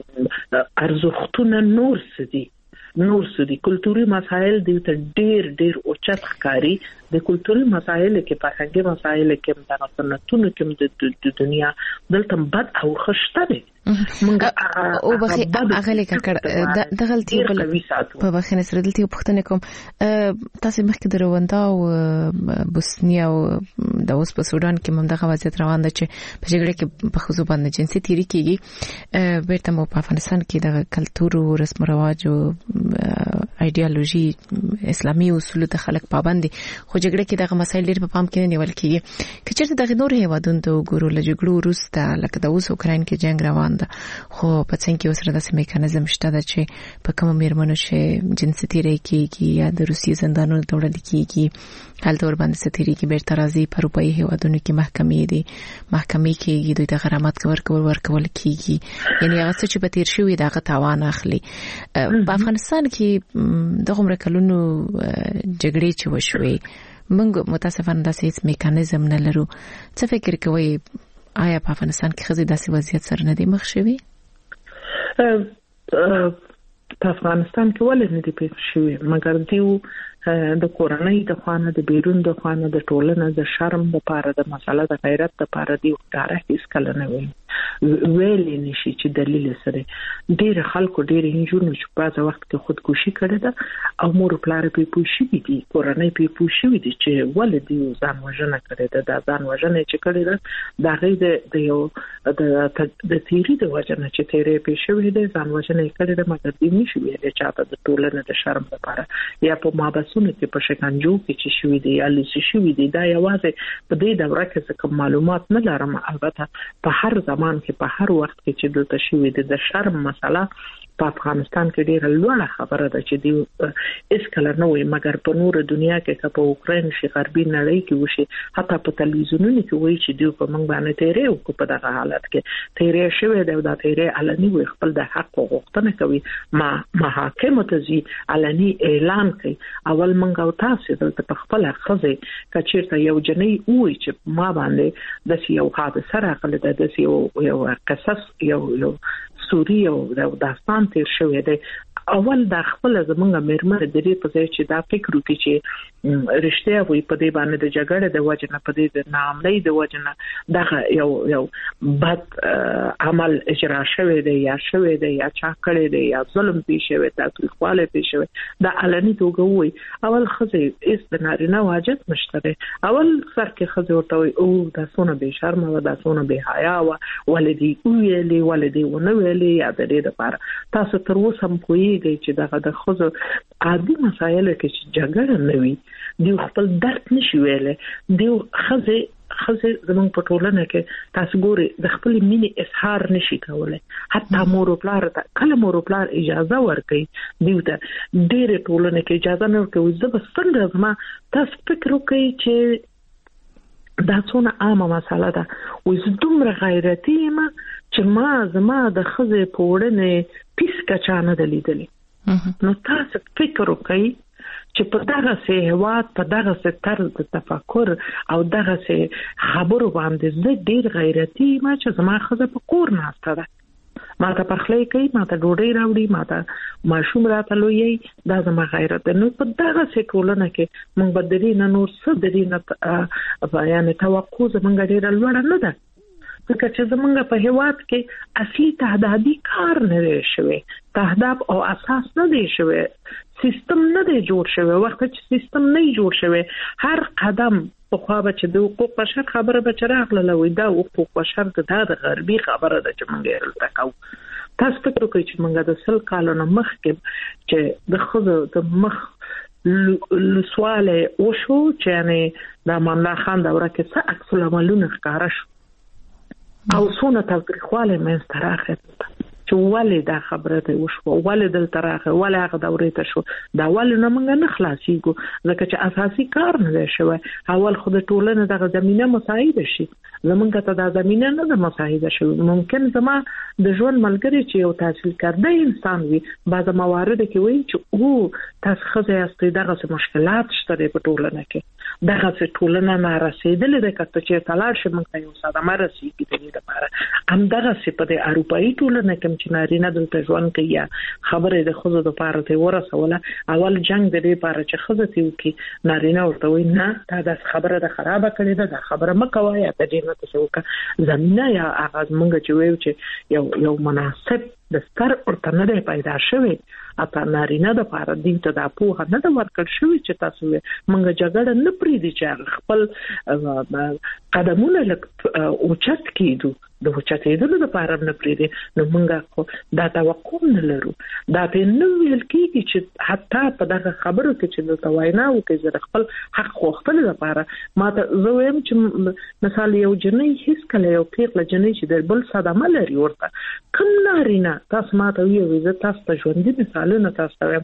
ارزښتونه نور سدي نور سدي کلتوري مسایل دیو ته ډېر ډېر اوچت ښکاری. د کلتوري مسایل کې فرهنګي مسایل کې د سنتونو کې د دنیا دلته بد او خشته دي. منګه او بخي اغلی کړه د غلطي په بخینه سره دلته پښتنه کوم تاسو مخکې دروندا او بوسنیا او د اوس په سودان کې هم دغه وضعیت روان ده چې په جګړه کې په خصوص باندې جنسي تیری کیږي. بیرته مو په افغانستان کې د کلتور او رسم رواج او ایدئولوژي اسلامي اصول ته خلک پابند دي، خو جګړه کې دغه مسایل ډېر په پام کې نه نیول کیږي. کچېرته دغه نور هیوادونو ته وګورو له جګړو وروسته لکه د اوس اوکراین کې جنگ روان ده، خو په څنګه کې وسره داسې میکانیزم شته دا چې په کوم میرمنو چې جنسي تیری کیږي یا د روسي زندانونو ته وړل کیږي هلته ور باندې ستیری کې بیرته راځي په اروپایي هیوادونو کې محکمې دي محکمې کېږي دوی ته غرامت ورکول ورکول کیږي، یعنی هغه څه چې په تیر شوی دغه تاوان اخلي. په افغانستان کې دغه مرکلونو جګړې چې وشوي موږ متاسفانه داسې میکانیزم نه لرو. څه فکر کوئ آیا په افغانستان کې خزي داسې وضعیت سره نه دی مخ شوی؟ په افغانستان کې ولې نه دی پیښ شوی مګر دیو د کورنۍ د خوانه د بیرون د خوانه د ټولنه د شرم لپاره د مسله د غیرت لپاره دی ښکارا هیڅ کله نه وي ویلې نشي چې دلیل سره ډېر خلکو ډېر هنجونو چې په وخت کې خودکشي کړې ده او مور پلار په پوښي دي کورنۍ په پوښي دي چې ولې دی ځان وژنه کړې ده د ځان وژنه چې کړې ده دا غي د یو د د تیری د وژنه چې تیرې په شوې ده ځان وژنه کړې ده مګر دی نشي ویلې چې په ټولنه د شرم لپاره یا په مابسونه کې په شکنجو کې چې شوې دي یا لسی شوې دي دا یوازې په دې دوره کې کوم معلومات نه لرم. البته په هر زمان کې په هر وخت کې چې دلته شوې دي د شرم مسله په افغانستان کې ډیره لوړه خبره ده چې دی اس کله نه وي مګر په نور دنیا کې په اوکراین شي غربي نړۍ کې وشي حتی په تلویزیونونو کې وایي چې دی په موږ باندې تیرې او په دغه حالت کې تیرې شوی دی دا تیرې علني وي خپل د حق غوښتنه کوي ما محاکمه ته ځي علني اعلان کوي اول موږ او تاسو دلته په خپل خزه کچیرته یو جنې وي چې ما باندې د یو حادثه راغله د یو یو قصص یو یو سوري او د داستان تیر شوی دی اول د خپل زمونږ مرمر د دې په ځای چې دا فکر وکړي چې رښتیا وي په دې باندې د جګړې د وجه نه په دې د ناامنۍ د وجه نه دا یو یو بد عمل اجرا شوی دی یا شوی دی یا چا کړی دی یا ظلم پیښ شوی تاریخواله پیښ شوی دا علني توګه وي اول خزه اس د نارینه واجب نشته اول سر کې خزه ورته وي او دا سونه به شرم و دا سونه به حیا و ولدي ویلي ولدي ونه ویلي یا د دې لپاره تاسو تر اوسه هم کویږي چې دا د خزه عادي مسایل کې چې جګړه نه وي دی خپل درد نشي ویلې دی خزه خزه زمونږ په ټولنه کې تاسو ګوري د خپل مینې اظهار نشي کولای حتی مور او پلار ته کله مور او پلار اجازه ورکړي دیو ته ډېر ټولنه کې اجازه نه ورکوي زه بس څنګه زما تاسو فکر وکړئ چې دا څونه عامه مسله ده وې دومره غیرتي یم چې ما زما د خزه په وړاندې پیس کچانه دلیدلې نو تاسو فکر وکړئ چې په دغه سه هواد په دغه سه طرز د تفکر او دغه سه خبرو باندې زه ډیر غیرتي ما چې زما خزه په کور ناسته ده ما ته پخلی کوي ما ته ډوډۍ راوړي ما ته ماشوم راته لویي دا زما غیرت نو په دغه سه ټولنه کې موږ بدري نه نور څه دري نه بیان توقع زمونږ ډیر لوړ نه ده ځکه چې زمونږ په هواد کې اصلي تهدادي کار نه دی شوی تهداب او اساس نه دی شوی سیستم نه دی جوړ شوی وخت چې سیستم نه جوړ شوی هر قدم په خوا به چې د حقوق بشر خبره به چراغ لوي دا حقوق بشر د غربي خبره ده چې موږ یې تکاو تاسو فکر وکړئ چې موږ د سل کالونو مخکې چې د خزو د مخ لسواله وشو چې نه د امان الله خان دوره کې څه عکس العملونه ښکاره شو او څونه تاریخواله مې ستراخه چې ولې دا خبره ته وشو ولې دل تراخه ولې هغه دورې ته شو دا ولې نه موږ نه خلاصيږو ځکه چې اساسي کار نه شوی اول خو د ټولنې دغه زمينه مساعده شي زمونږ ته دا زمينه نه د مساعده شي ممکن زما د ژوند ملګری چې یو تحصیل کرده انسان وي بعض موارد کې وي چې او تاسو خزه یاستئ دغه مشکلات شته په ټولنه کې دغه ټولنه نه رسیدلې ده کته چې تلاش موږ ته یو ساده مرسي کې د لپاره هم دغه په د اروپאי ټولنه کې چې نارینه دلته ژوند کوي خبره د خزو د پاره ته ورسوله اول جنگ د دې پاره چې خزه تی وکي نارینه ورته وي نه دا د خبره د خرابه کړي ده د خبره مکوای ته دې نه څه وکړه زمينه یا اغاز مونږ چې ویو چې یو یو مناسب د ستر ورته نه پیدا شوی اته نارینه د پاره دین ته د پوهه نه د ورکړ شوی چې تاسو مونږ جګړه نه پریدي چې خپل قدمونه لک اوچت کیدو د اوچتېدلو د پاره نه پریدي نو مونږه دا توقع نه لرو دا په نو ویل کیږي چې حتی په دغه خبرو کې چې د تواینا او کې زه خپل حق خوښتل لپاره ما ته زه ویم چې مثال یو جنې هیڅ کله یو پیغله جنې چې د بل صدمه لري ورته کوم نارینه تاسو ما ته ویو زه تاسو ته ژوندۍ مثالونه تاسو ته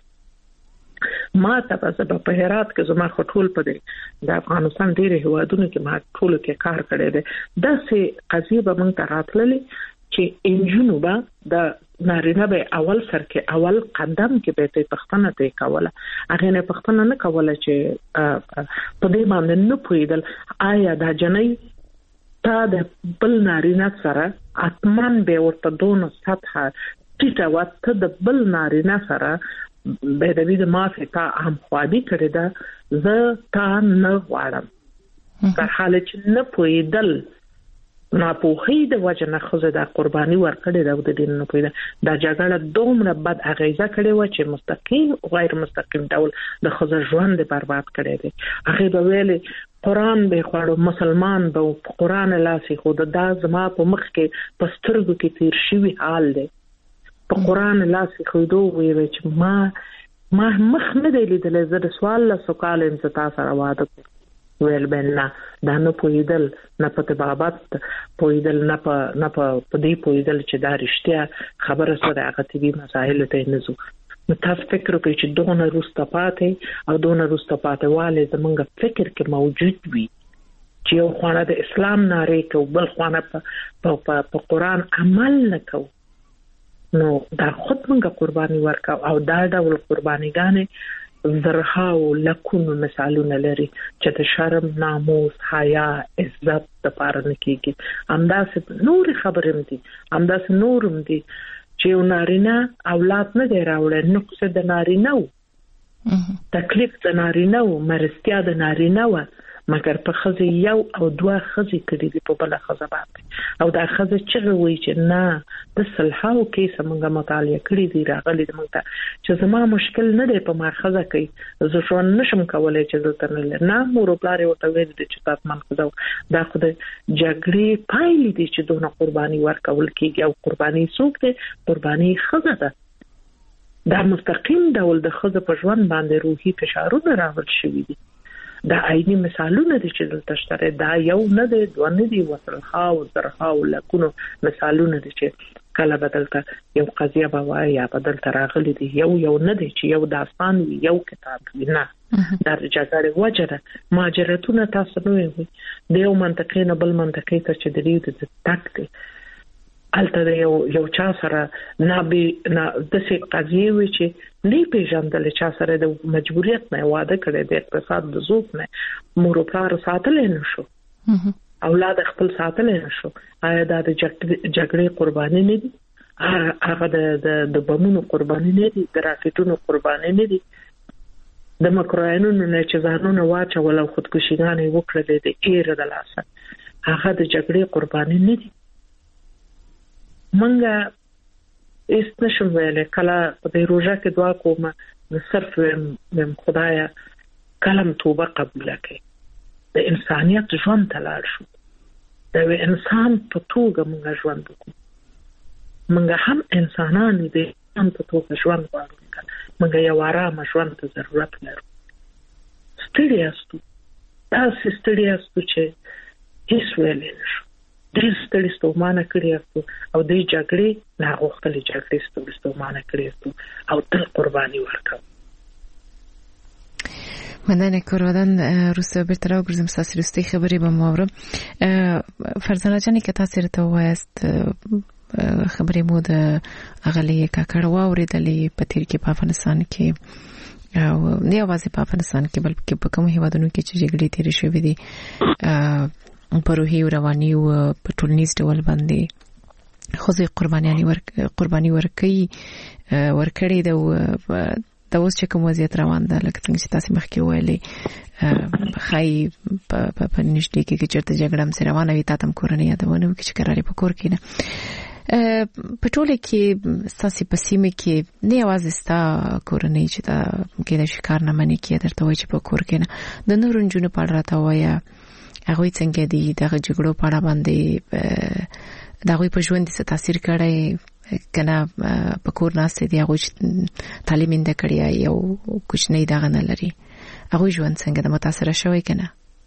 ما ته په هرات کې زما خټول پدې د افغانستان ډېر هوادونو کې ما ټول کې کار کړی دی دا سه قضیه به موږ ته راتللې چې انجنونو به د نارینه به اول سر کې اول قدم کې به ته پښتنه ته کوله هغه نه پښتنه نه کوله چې په دې باندې نه پویدل آیا دا جنې تا د بل نارینه سره اتمن به ورته دونه سطح ټیټه وته د بل نارینه سره به د دې مافي تا هم خوادي کړی دا زه تا نه غواړم په حال چې نه پویدل نه پوهې د وجه نه خو د قرباني ورکړې دا د دین نه پویده دا جګړه دومره بد اغیزه کړې و چې مستقیم او غیر مستقیم ډول د خو ژوند برباد کړي دي هغه به ویلي قرآن به خوړو مسلمان به قرآن لاسي خو د زما په مخ کې پسترګو کې تیر شوی حال دی په قرآن لاسي خو دوه وی چې ما ما مخ نه دی لیدل زه د سوال له سوال انت تاسو راوړم ویل بنه دا نه پویدل نه په بابات پویدل نه په نه په دې پویدل چې دا رښتیا خبره سره هغه تیوی مسائل ته نه زو نو تاسو فکر وکړئ چې دونه روسته پاتې او دونه روسته پاتې والي زمونږ فکر کې موجود وي چې یو خوانه د اسلام ناره کو بل خوانه په په قرآن عمل نکو نو دا خود مونږه قرباني ورکاو او دا ډول قربانيګانې زرهاو لکونو مثالونه لري چې د شرم ناموس حیا عزت د پاره نه کیږي همداسې نور خبرم دي همداسې نورم دي چې نارینه اولاد نه دی راوړی، نقص د نارینه و، تکلیف د نارینه و، مرستیا د نارینه و، مګر په خزه یو او دوه خزه کړي دي په بل خزه باندې، او دا خزه چې وایي چې نه د صلحاو کې څنګه مطالعه کړي دي راغلي د مونږ چې زما مشکل نه دی په ما خزه کې، زه شو نشم کولای چې زه ترنل نه مور پلار ورته ویل دي چې تاسو من خدای دا خدای جګړې پایلې دي چې دونه قرباني ورکول کیږي، او قرباني څوک دی؟ قرباني خزه ده. دا مستقیم ډول د خزه په ژوند باندې روحي فشارونه راوړل شوي دي. دا عیني مثالونه دي چې دلته شته، دا یو نه دی دوه نه دی، وصلها او زرها او لکونو مثالونه دي چې کله بدلته یو قضیه به وایي یا بدلته راغلي دي، یو یو نه دی چې یو داستان وي یو کتاب وي، نه دا جګړه وجه ده. مهاجرتونه تاسو نه وي د یو منطقې نه بل منطقې ته چې د دې د تک دی الته یو یو چا سره نه به نه د څه قضیه وي چې نه پیژندل چا سره د مجبوریت نه واده کړي د اقتصاد د ضعف نه مور پلار ساتل نه شو، اولاد خپل ساتل نه شو. آیا دا د جګړې قرباني نه دي؟ هغه د د بمونو قرباني نه دي؟ د راکټونو قرباني نه دي؟ د مکروینونو نه چې ځانونه واچول او خودکشیګانې وکړلې د ایره د لاسه، هغه د جګړې قرباني نه دي. منګه اس نشم ویلې کله په دې روزه کې دعا کوم نو صرف مم خدایا کلم توبه قبول کړي، د انسانيت ژوند تلل شو، د انسان په توګه موږ ژوند وکړو، موږ هم انسانان دي هم په توګه ژوند وکړو، موږ یو آرام ژوند ته ضرورت لرو. ستړي یاستو، تاسو ستړي یاستو چې هیڅ ویلې نشو، ډېر ستړي ستومانه کړي یاستو، او د جګړې نه غوښتلې جګړې ستړي ستومانه کړي یاستو، او تل قرباني ورکړو. مننه کورودن روسو بیرته راوګرځم ساسي رستي خبرې به مورم. فرزانه جاني که تاسو رته وایست خبرې مو د اغلی کاکړ واوریدلې په تیر کې په افغانستان کې او نه یوازې په افغانستان کې بلکې په کوم هیوادونو کې چې جګړې تیرې شوې دي په روحي او رواني او په ټولنیز ډول باندې خوځي قرباني ور قرباني ورکړي ورکړي د د اوس چې کوم وضعیت روان ده لکه څنګه چې تاسو مخکې ویلي خای په په نشټي کې چې جګړه هم سره روانه وي تاسو کورنۍ یادونه وکړي چې قرارې په کور کې نه په ټوله کې تاسو په سیمه کې نه یوازې ستا کورنۍ چې دا کې د شکار نه منې کې درته وایي چې په کور کې نه د نورو جنونو په اړه راته وایي هغه څنګه دي د جګړو په اړه باندې دا غوي په ژوند څه تاثیر کړی کنه په کور ناست دي هغه تعلیم انده کړی یو کوچنی دغه نه لري هغه ژوند څنګه د متاثر شوی کنه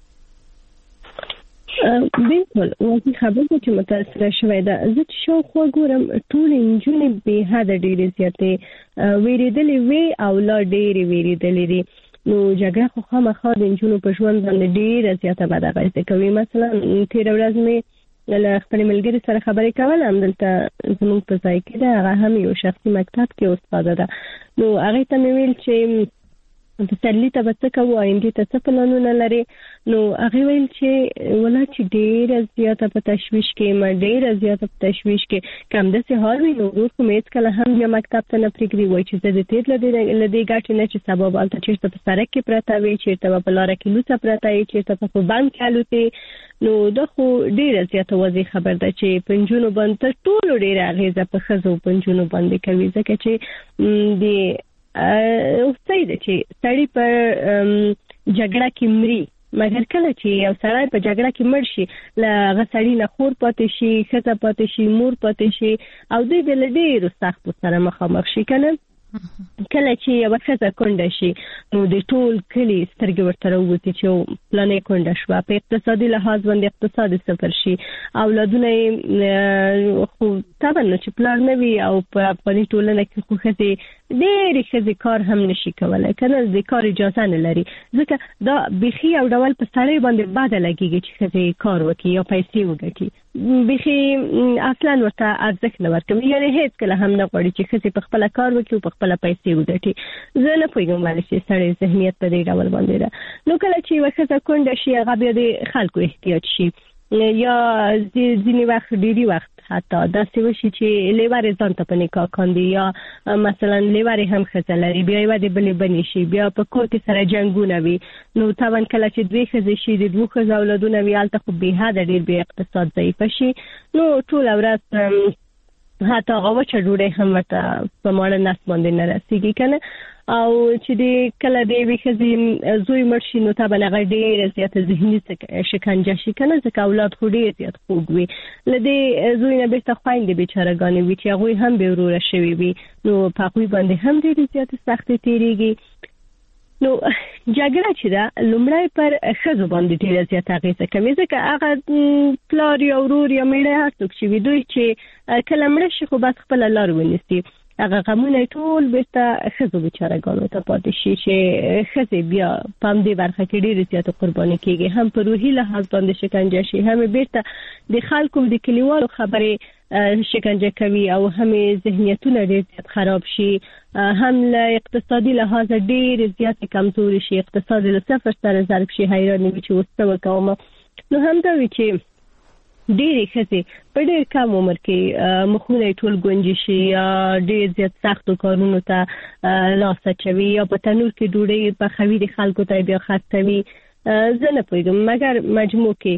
بالکل واقعي خبره چې متاثر شوی دا زه چې شو خو ګورم ټول انجونې به هدا ډېرې زیاتې ویریدلې وی او لا ډېرې ویریدلې دي نو جګړه خو خامخا د انجونو په ژوند باندې ډېره زیاته بد اغېزه کوي. مثلا تیر ورځ مې له خپل ملګری سره خبرې کوله هم دلته زموږ په ځای کې ده هغه هم یو شخصي مکتب کې استاد ده نو هغه ته مې ویل چې تسلی ته به څه کوو آینده ته څه پلانونه لري نو هغه ویل چې ولا چې ډېره زیاته په تشویش کې ما ډېره زیاته په تشویش کې کم داسې حال وي نو ورور کوم هیڅ کله هم بیا مکتب ته نه پرېږدي وایي چې زه د تېر له دې ګټې نه چې سبا به هلته چېرته په سړک کې پرته وي چېرته به په لاره کې لوڅه پرته وي چېرته به په بند کې الوتې نو دا خو ډېره زیاته واضح خبر ده چې په نجونو باندې تر ټولو ډېره اغېزه په ښځو په نجونو باندې کوي ځکه چې د اوسې د چې سړی پر جګړه کې مري مګر کله چې یو سړی په جګړه کې مړ شي له هغه سړي نه خور پاتې شي ښځه پاتې شي مور پاتې شي او دوی د ډېرو سختو سره مخامخ شي که نه کله چې یوه ښځه کونډه شي نو د ټول کلي سترګې ورته راووځي چې پلانې کونډه شوه په اقتصادي لحاظ باندې اقتصاد صفر شي اولادونه یې خو طبعا نو چې پلار نه وي او په افغاني ټولنه کې خو ښځې ډېرې ښځې کار هم نشي کولی که نه د کار اجازه نه لري ځکه دا بیخي یو ډول په سړی باندې بده لګېږي چې ښځې کار وکړي یا پیسې وګټي بیخي اصلا ورته ارزښت نه ورکوي یعنې هېڅ کله هم نه غواړي چې ښځې په خپله کار وکړي او په خپله پیسې وګټي زه نه پوهېږم ولې چې سړی ذهنیت په دې ډول باندې ده نو کله چې یوه ښځه کونډه شي هغه بیا د خلکو احتیاج شي یا ځینې وخت ډېری وخت حتی داسې وشي چې لیوارې ځان ته په نکاح کاندي یا مثلا لیوارې هم ښځه لري بیا یې د بلې بنې شي بیا په کور کې سره جنګونه وي نو طبعا کله چې دوی ښځې شي د دوه ښځو اولادونه وي هلته خو بېحده ډېر بیا اقتصاد ضعیفه شي نو ټوله ورځ حتی هغه وچه ډوډۍ هم ورته په ماړه نس باندې نه رسېږي که نه او چې د کله د یوې ښځې زوی مړ شي نو طبعا هغه ډېره زیاته ذهني شکنجه شي که نه ځکه اولاد خو ډېر زیات خوږ وي له دې زوی نه بېرته خویندې بېچارهګانې وي چې هغوی هم بې وروره شوي وي نو په هغوی باندې هم ډېرې زیاتې سختۍ تېرېږي نو جګړه چې ده لومړی پر ښځو باندې ډېره زیاته اغېزه کوي ځکه هغه پلار یا ورور یا میړه هر څوک چې وي دوی چې کله مړه شي خو بس خپله لار ونیسي هغه غمونه ټول بیرته ښځو بیچارهګانو ته پاتې شي چې ښځې بیا په همدې برخه کې ډېرې زیاتې قرباني کېږي هم په روحي لحاظ باندې شکنجه شي هم بیرته د خلکو د کلیوالو خبرې شکنجه کوي او هم ذهنیتونه ډېر زیات خراب شي هم له اقتصادي لحاظ ډېر زیات کمزوري شي اقتصاد له صفر سره ضرب شي حیرانې وي چې اوس څه وکوم نو همدا وي چې ډېرې ښځې په ډېر کم عمر کې مخونه ټول ګونجي شي یا ډېر زیات سختو کارونو ته لاس اچوي یا په تنور کې ډوډۍ پخوي د خلکو ته بیا خرڅوي زه نه پوهېږم مګر مجموع کې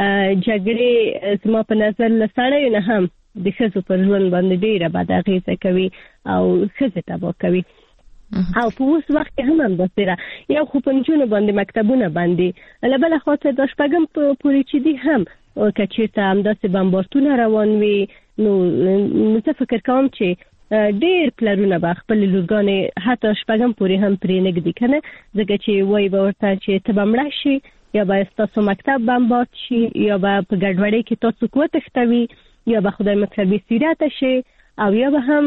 جګړې زما په نظر له سړیو نه هم د ښځو پر ژوند باندې ډېره بد اغېزه کوي او ښځې تباه کوي او په اوس وخت کې هم همداسې ده یو خو په نجونو باندې مکتبونه بندي له بله خوا ته دا شپږم پورې چې دي هم که چېرته همداسې بمبارتونه روان وي نو زه فکر کوم چې ډېر پلرونه به خپلې لورګانې حتی شپږم پورې هم پرې نږدي که نه ځکه چې وایي به ورته چې ته به مړه شي یا به ستاسو مکتب بمبارد شي یا به په ګډوډۍ کې تاسو وتښتوي یا به خدای مکتب بې سیرته شي او یا به هم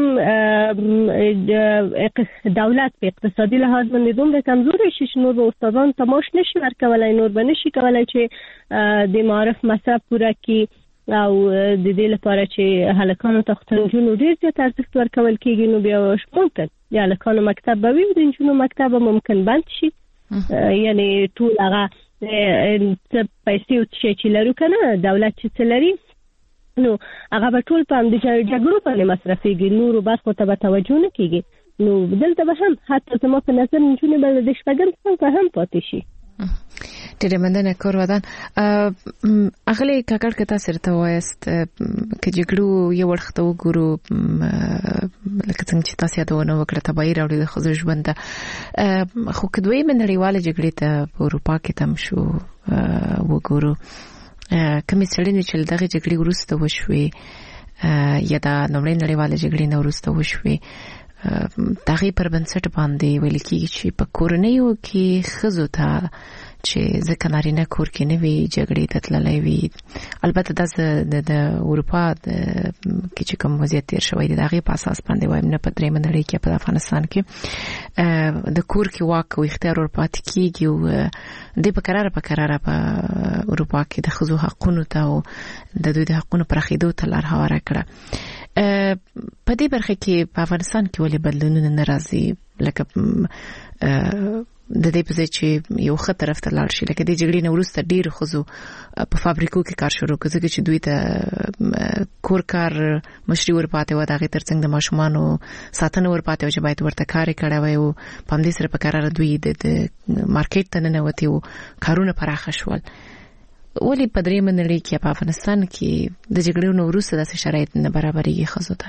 دولت په اقتصادي لحاظ باندې دومره کمزوری شي چې نور به استادان ته معاش نشي ورکولی نور به نشي کولی چې د معارف مصرف پوره کړي او د دې لپاره چې هلکانو ته خو ته نجونو ډېر زیات ارزښت ورکول کېږي نو بیا ممکن د هلکانو مکتب به وي د نجونو مکتب به ممکن بند شي یعنې ټول هغه څه پیسې او څه شی چې لرو که نه دولت چې څه لري نو هغه به ټول په همدې جګړو باندې مصرفېږي نورو برخو ته به توجه نه کېږي نو دلته به هم حتی زما په نظر نجونې به د شپږم صنفه هم پاتې شي ډېره مننه کور ودان اغلی کاکړ که تاسو ورته وایاست که جګړو یو اړخ ته وګورو لکه څنګه چې تاسو یادونه وکړه تباهي راوړي د ښځو ژوند ته خو که دویمه نړیواله جګړې ته په اروپا کې تم شو وګورو کومې څېړنې چې له دغې جګړې وروسته وشوې یا د لومړۍ نړیوالې جګړې نه وروسته وشوې د هغې پر بنسټ باندې ویل کېږي چې په کورنیو کې ښځو ته چې ځکه نارینه کور کې نه وي جګړې ته تللی وي البته دا د اروپا کې چې کوم وضعیت تېر شوی دی د هغې په اساس باندې وایم نه په درېیمه نړۍ کې په افغانستان کې د کور کې واک او اختیار ورپاتې کېږي او دوی په کراره په کراره په اروپا کې د ښځو حقونو ته او د دوی د حقونو پراخېدو ته لار هواره کړه په دې برخه کې په افغانستان کې ولې بدلونونه نه راځي لکه د دې په ځای چې یو ښه طرف ته لاړ شي لکه د جګړې نه وروسته ډېرو ښځو په فابریکو کې کار شروع کړ ځکه چې دوی ته کور کار مشري ورپاتې وه د هغې تر څنګ د ماشومانو ساتنه ورپاتې وه چې باید ورته کار یې کړی وی او په همدې سره په کراره دوی د مارکیټ ته ننوتې وو کارونه پراخه شول ولې په درېیمه نړۍ کې په افغانستان کې د جګړې نه وروسته داسې شرایط نه برابرېږي ښځو ته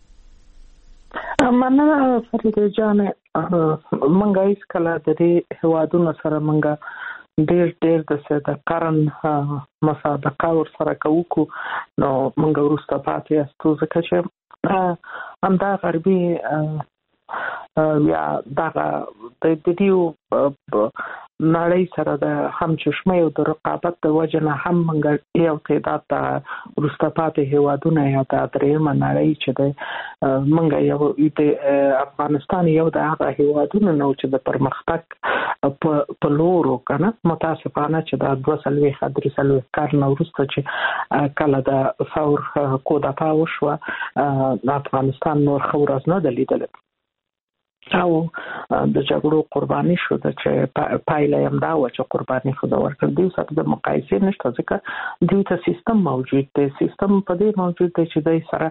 مننه فریده جانې منګه هیڅ کله د دې هېوادونو سره منګه ډېر ډېر د قرن مصادقه ورسره کوو نو منګه وروسته پاتې یاستو ځکه چې همدا غربي یا دغه د دې نړۍ سره د همچشمۍ او د رقابت د وجه نه هم موږ یو تعداد د وروسته پاتې هېوادونه یا د درېیمه نړۍ چې د موږ یو د افغانستان یو د هغه هېوادونو نه چې د پرمختګ په لور وکنه متاسفانه چې د دوه څلوېښت درې څلوېښت کال نه وروسته چې کله د ثور کودتا وشوه د افغانستان نور ښه ورځ نه ده لیدلې او د جګړو قرباني شو چې پایله هم دا و چې قرباني خو دا ورکړ دي سره د مقایسې نشته ځکه دوی ته سیستم موجود دی سیستم په دې موجود دی چې دوی سره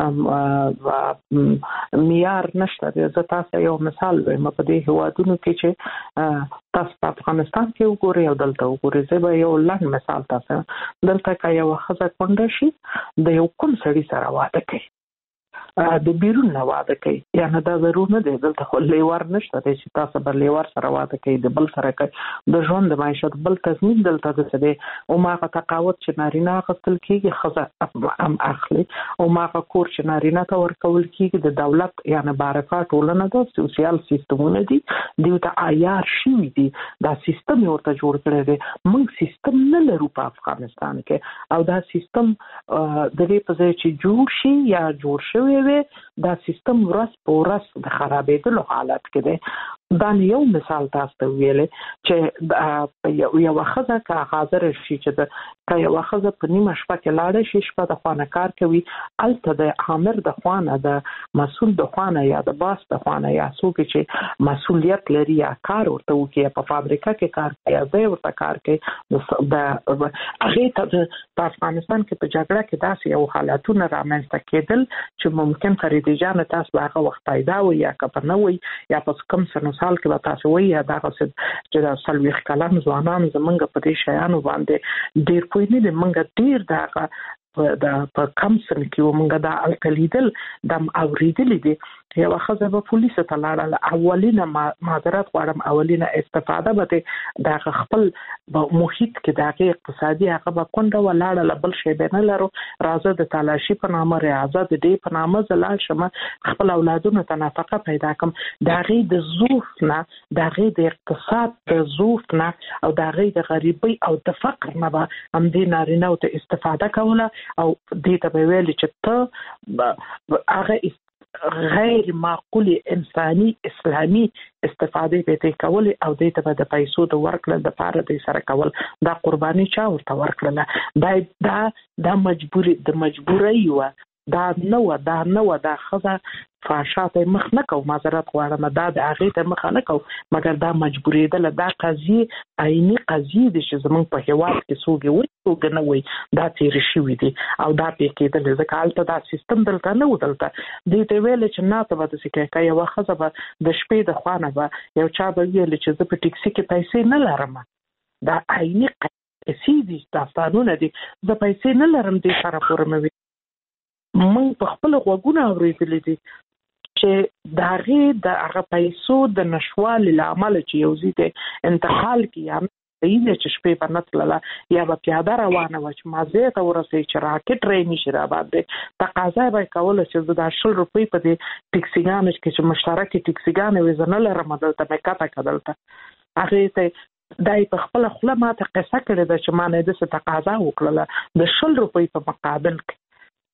معیار نشته زه تاسو یو مثال وایم په دې هوادونو کې چې تاسو په افغانستان کې وګورئ او دلته وګورئ زه به یو لنډ مثال تاسو دلته کا یو ښځه کونډه شي د یو کوم سړي سره واده کوي د بیرون نه واده کوي یعنی دا ضرور نه دی دلته خو لیوار نشته چې تاسو به لیوار سره واده کوي د بل سره کوي د ژوند د معیشت بل تضمین دلته د څه دی او ماغه تقاوت چې نارینه اخیستل کیږي ښځه هم اخلي او ماغه کور چې نارینه ته ورکول کیږي د دولت یعنی بارکه ټولنه د سوسیال سیستمونه دي دوی ته عیار شي دي دا سیستم ورته جوړ کړی دی موږ سیستم نه لرو په افغانستان کې او دا سیستم د دې په ځای چې جوړ شي یا جوړ شوی دا سیستم ورځ په ورځ د خرابېدلو حالت کې دی دا یو مثال تاسو ته ویلې چې یو یو ښځه که حاضر شي چې د که یو ښځه په نیمه شپه کې لاړه شي شپه د خوانه کار کوي هلته د عامر د خوانه د مسؤل د خوانه یا د باس د خوانه یا څوک چې مسؤلیت لري یا کار ورته وکړي په فابریکه کې کار کوي یا ځای ورته کار کوي د هغې ته په افغانستان کې په جګړه کې داسې یو حالتونه رامنځته کېدل چې ممکن خریدي جان تاسو هغه وخت پیدا وي یا که نه وي یا په کوم سنو سال کې به تاسو وي یا دغه چې د څلوېښت کلن ځوانان زمونږ په دې شیانو باندې ډېر پوه نه دي مونږ ډېر دغه د په کم سن کې مونږ دا الکلیدل د اوریدلې دي یو ښځه به پولیس ته لاړه اولینه معذرت غواړم اولینه استفاده به د خپل محیط کې د اقتصادي هغه به کونډه ولاړه بل شی به نه لرو راځه د تلاشي په نامه ریاضت دې په نامه زلال شمه خپل اولادونو ته نفقه پیدا کوم د غي د ظروف نه د غي د اقتصاد د ظروف نه او د غي د غریبۍ او د فقر نه به هم دې نارینه ته استفاده کوله او دې ته به ویل چې ته هغه غیر معقول انساني اسلامي استفاده به کول او دې ته د پیسو د ورکړل د پاره د سره کول دا قرباني چا ورته ورکړل دا دا د مجبوري د مجبوري و دا نو دا نو دا خزه فاشاته مخ نه کو معذرت غواړم دا د هغه ته مخ نه کو مګر دا مجبوري ده دا قضیه عیني قضیه د چې زمون په هواد کې سوګي وي سوګ نه وي دا تیر شي وي دي او دا په کې د ځکه دا سیستم دلته نه ودلته دې ته ویل چې نه ته به د سکه یو خزه به د شپې د خوانه به یو چا به ویل چې زه په ټیکسي کې پیسې نه لرم دا عیني قضیه دي تاسو دي زه پیسې نه لرم دې سره پورموي مونږ په خپل غوګونه اورېدلې دي چې د هغې د هغه پیسو د نشوالي له امله چې یو ځای ته انتقال کړي یا صحیح چې شپې به نه تلله یا به پیاده روانه وه چې مازې ته ورسوي چې راکټ ریني شي را باندې تقاضا به یې کوله چې زه دا شل روپۍ په دې ټیکسیګانو کې چې مشترکې ټیکسیګانې وې زه نه لرم دلته مې کته کړه دلته هغې ته دا یې په خپله خوله ما ته قصه کړې ده چې ما نه یې داسې تقاضا وکړله د شل روپۍ په مقابل کې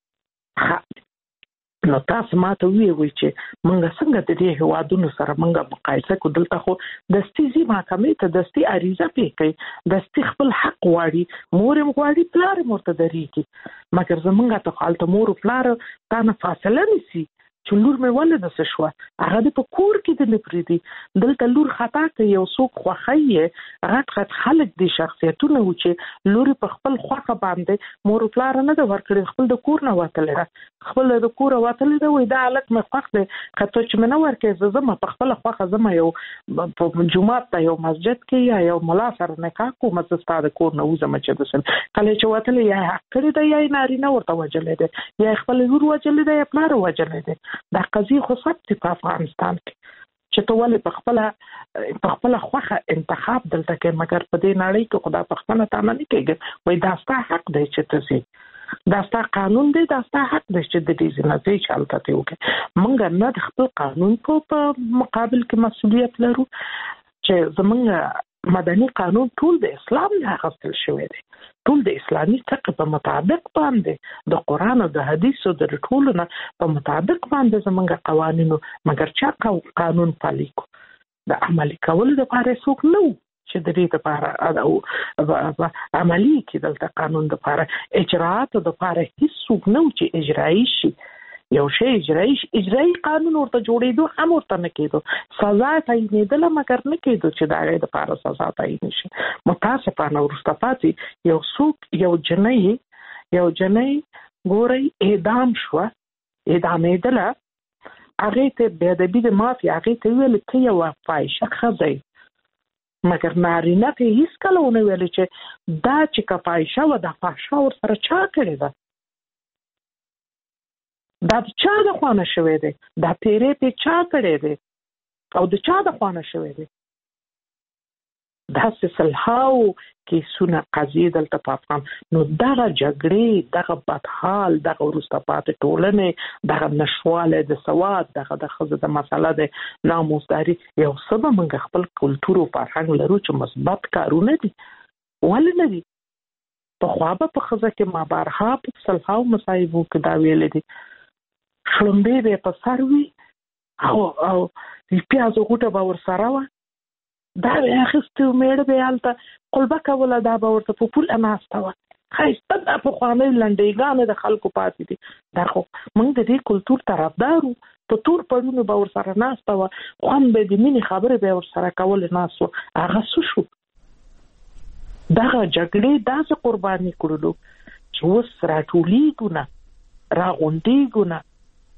نو تاسو ما ته ویوي چې مونږ څنګه د دې هوادونو سره مونږ مقایسه کو دلته خو دستي زی محکمې ته دستي عریضه پې کوي دستي خپل حق غواړي مور هم غواړي پلار هم ورته درېږي مګر زمونږ ته خالته مور او پلار تا نه فاصله نیسي چې لور مې ولې داسې شوه هغه دې په کور کې دې نه پرېږدي دلته لور خطا کوي یو څوک خوښوي یې غټ غټ خلک دي شخصیتونه و چې لور په خپل خوښه باندې مور او پلار نه ده ورکړې خپل د کور نه وتلې ده خپل د کوره وتلې ده وایي دا هلک مې خوښ دی که ته چې مې نه ورکړې زه ځم په خپله خوښه ځم یو په جومات ته یو مسجد کې یا یو ملا سره نکاح کوم زه ستا د کور نه وځم چې داسې کله چې وتلې یا یې حق کړی دی یا یې نارینه ورته وجلی دی یا یې خپله لور وجلی دی یا پلار وجلی دی دا قضیه خو ثبت په افغانستان کې چې ته ولې په خپله په خپله خوښه انتخاب دلته کې مګر په دې نړۍ کې خو دا په خپله تا نه نه کېږي وایي دا ستا حق دی چې ته ځې دا ستا قانون دی دا ستا حق دی چې د دې نه ځې چې هلته ته وکړې موږ نه د خپل قانون په مقابل کې مسؤلیت لرو چې زموږ مدني قانون ټول د اسلام نه اخیستل شوی دی ټول د اسلامي فقه په مطابق باندې د قرآن او د حدیثو د ټولو نه په مطابق باندې زموږ قوانینو مګر چا قانون پلي کو د عملي کولو دپاره څوک نه و چې د دې دپاره عملي کړي دلته قانون دپاره اجراعاتو دپاره هېڅ څوک نه و چې اجرایي شي یو شی اجرایي اجرایي قانون ورته جوړېدو هم ورته نه کېدو، سزا تعینېدله مګر نه کېدو چې د هغې دپاره سزا تعین شي. متاسفانه وروسته پاتې یو څوک یو جنۍ یو جنۍ ګورئ اعدام شوه، اعدامېدله، هغې ته بې ادبي د معافي، هغې ته ویل ته یوه فاحشه ښځه یې، مګر نارینه ته یې هېڅکله ونه ویل چې دا چې که فاحشه وه دا فحشه ورسره چا کړې ده، دا د چا د خوا نه شوی دی، دا تیرې پې چا کړی دی او د چا د خوا نه شوی دی. داسې سلهاو کیسونه قضیې دلته په افغان، نو دغه جګړې، دغه بدحال، دغه وروسته پاتې ټولنې، دغه نشوالی د سواد، دغه د ښځو د مسله د ناموسداري، یو څه به موږ خپل کلتور او فرهنګ لرو چې مثبت کارونه دي، ولې نه دي؟ پخوا به په ښځه کې ما بارها په سلهاو مصاحبو کې دا ویلې دي، شړومبې به یې په سر وي او او پیازو غوټه به ورسره وه، دا به یې اخیستې وه، میړه به یې هلته قلبه کوله، دا به ورته په پوله ناسته وه، ښایسته دا پخوانۍ لنډیګانې د خلکو پاتې دي. دا خو موږ د دې کلتور طرفدار وو، په تور پړونو به ورسره ناسته وه، خوند به یې د مینې خبرې به یې ورسره کولې ناست وه. هغه څه شو؟ دغه جګړې داسې قرباني کړلو چې اوس راټولېږو نه، راغونډېږو نه.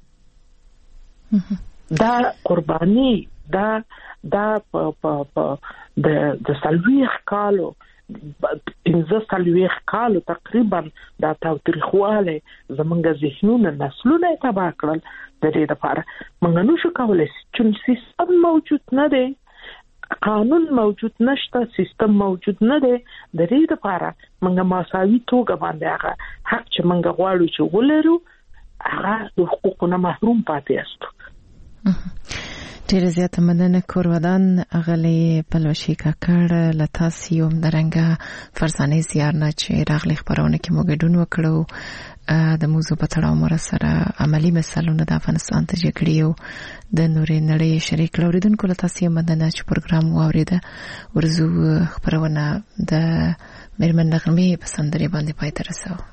دا قرباني دا دا په په د د څلوېښت کالو پنځه څلوېښت کالو تقریبا دا تاوتریخوالی زموږ ذهنونه، نسلونه یې تباه کړل. د دې دپاره موږ نشو کولی چې سیستم موجود نه دی، قانون موجود نشته، سیستم موجود نه دی، د دې دپاره موږ مساوي توګه باندې هغه حق چې موږ غواړو چې ولرو هغه د حقوقو نه محروم پاتې استو. ډېره زیاته مننه کورودان اغلې پلوشي کاکړ له تاسې یو همدارنګه فرزانې زیار نه چې راغلي خپرونه کې مو ګډون وکړو د موضوع په تړاو مو سره عملي مثالونه د افغانستان د جګړې او د نورې نړۍ شریک کړو. اوریدونکو له تاسې مننه چې پروګرام واورېده. ورځو خپرونه د میرمن نغمې په سندرې باندې پای ته رسوو.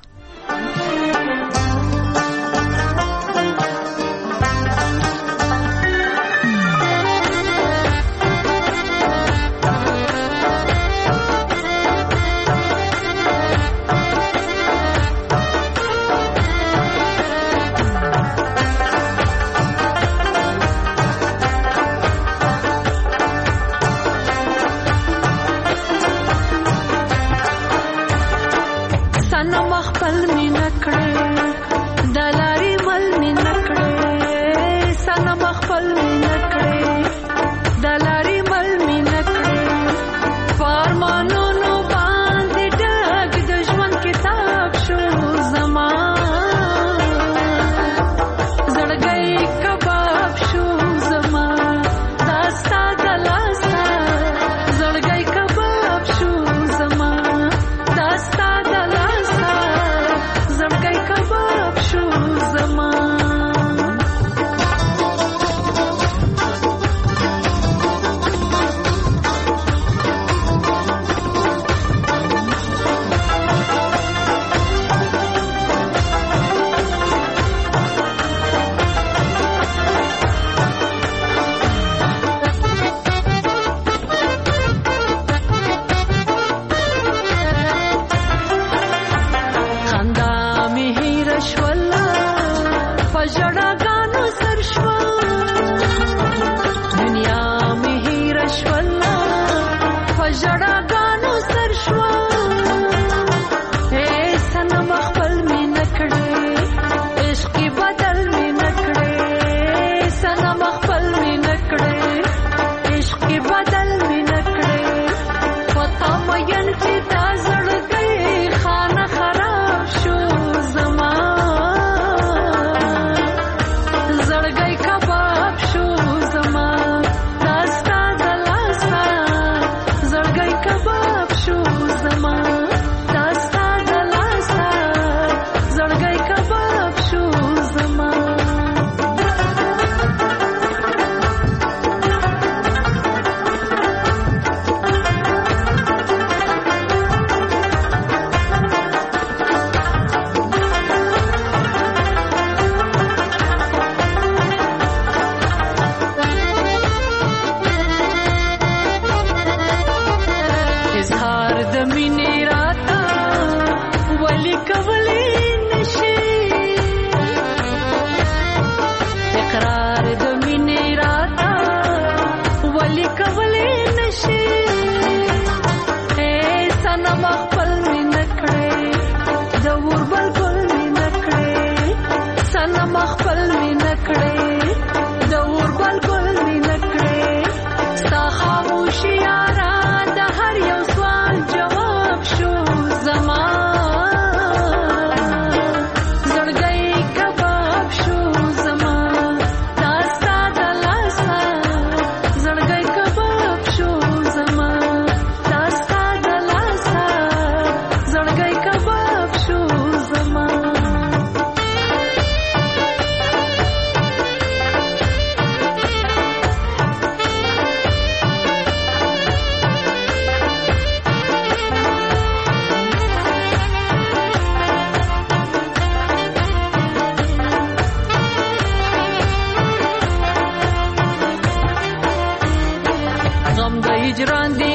هجران دی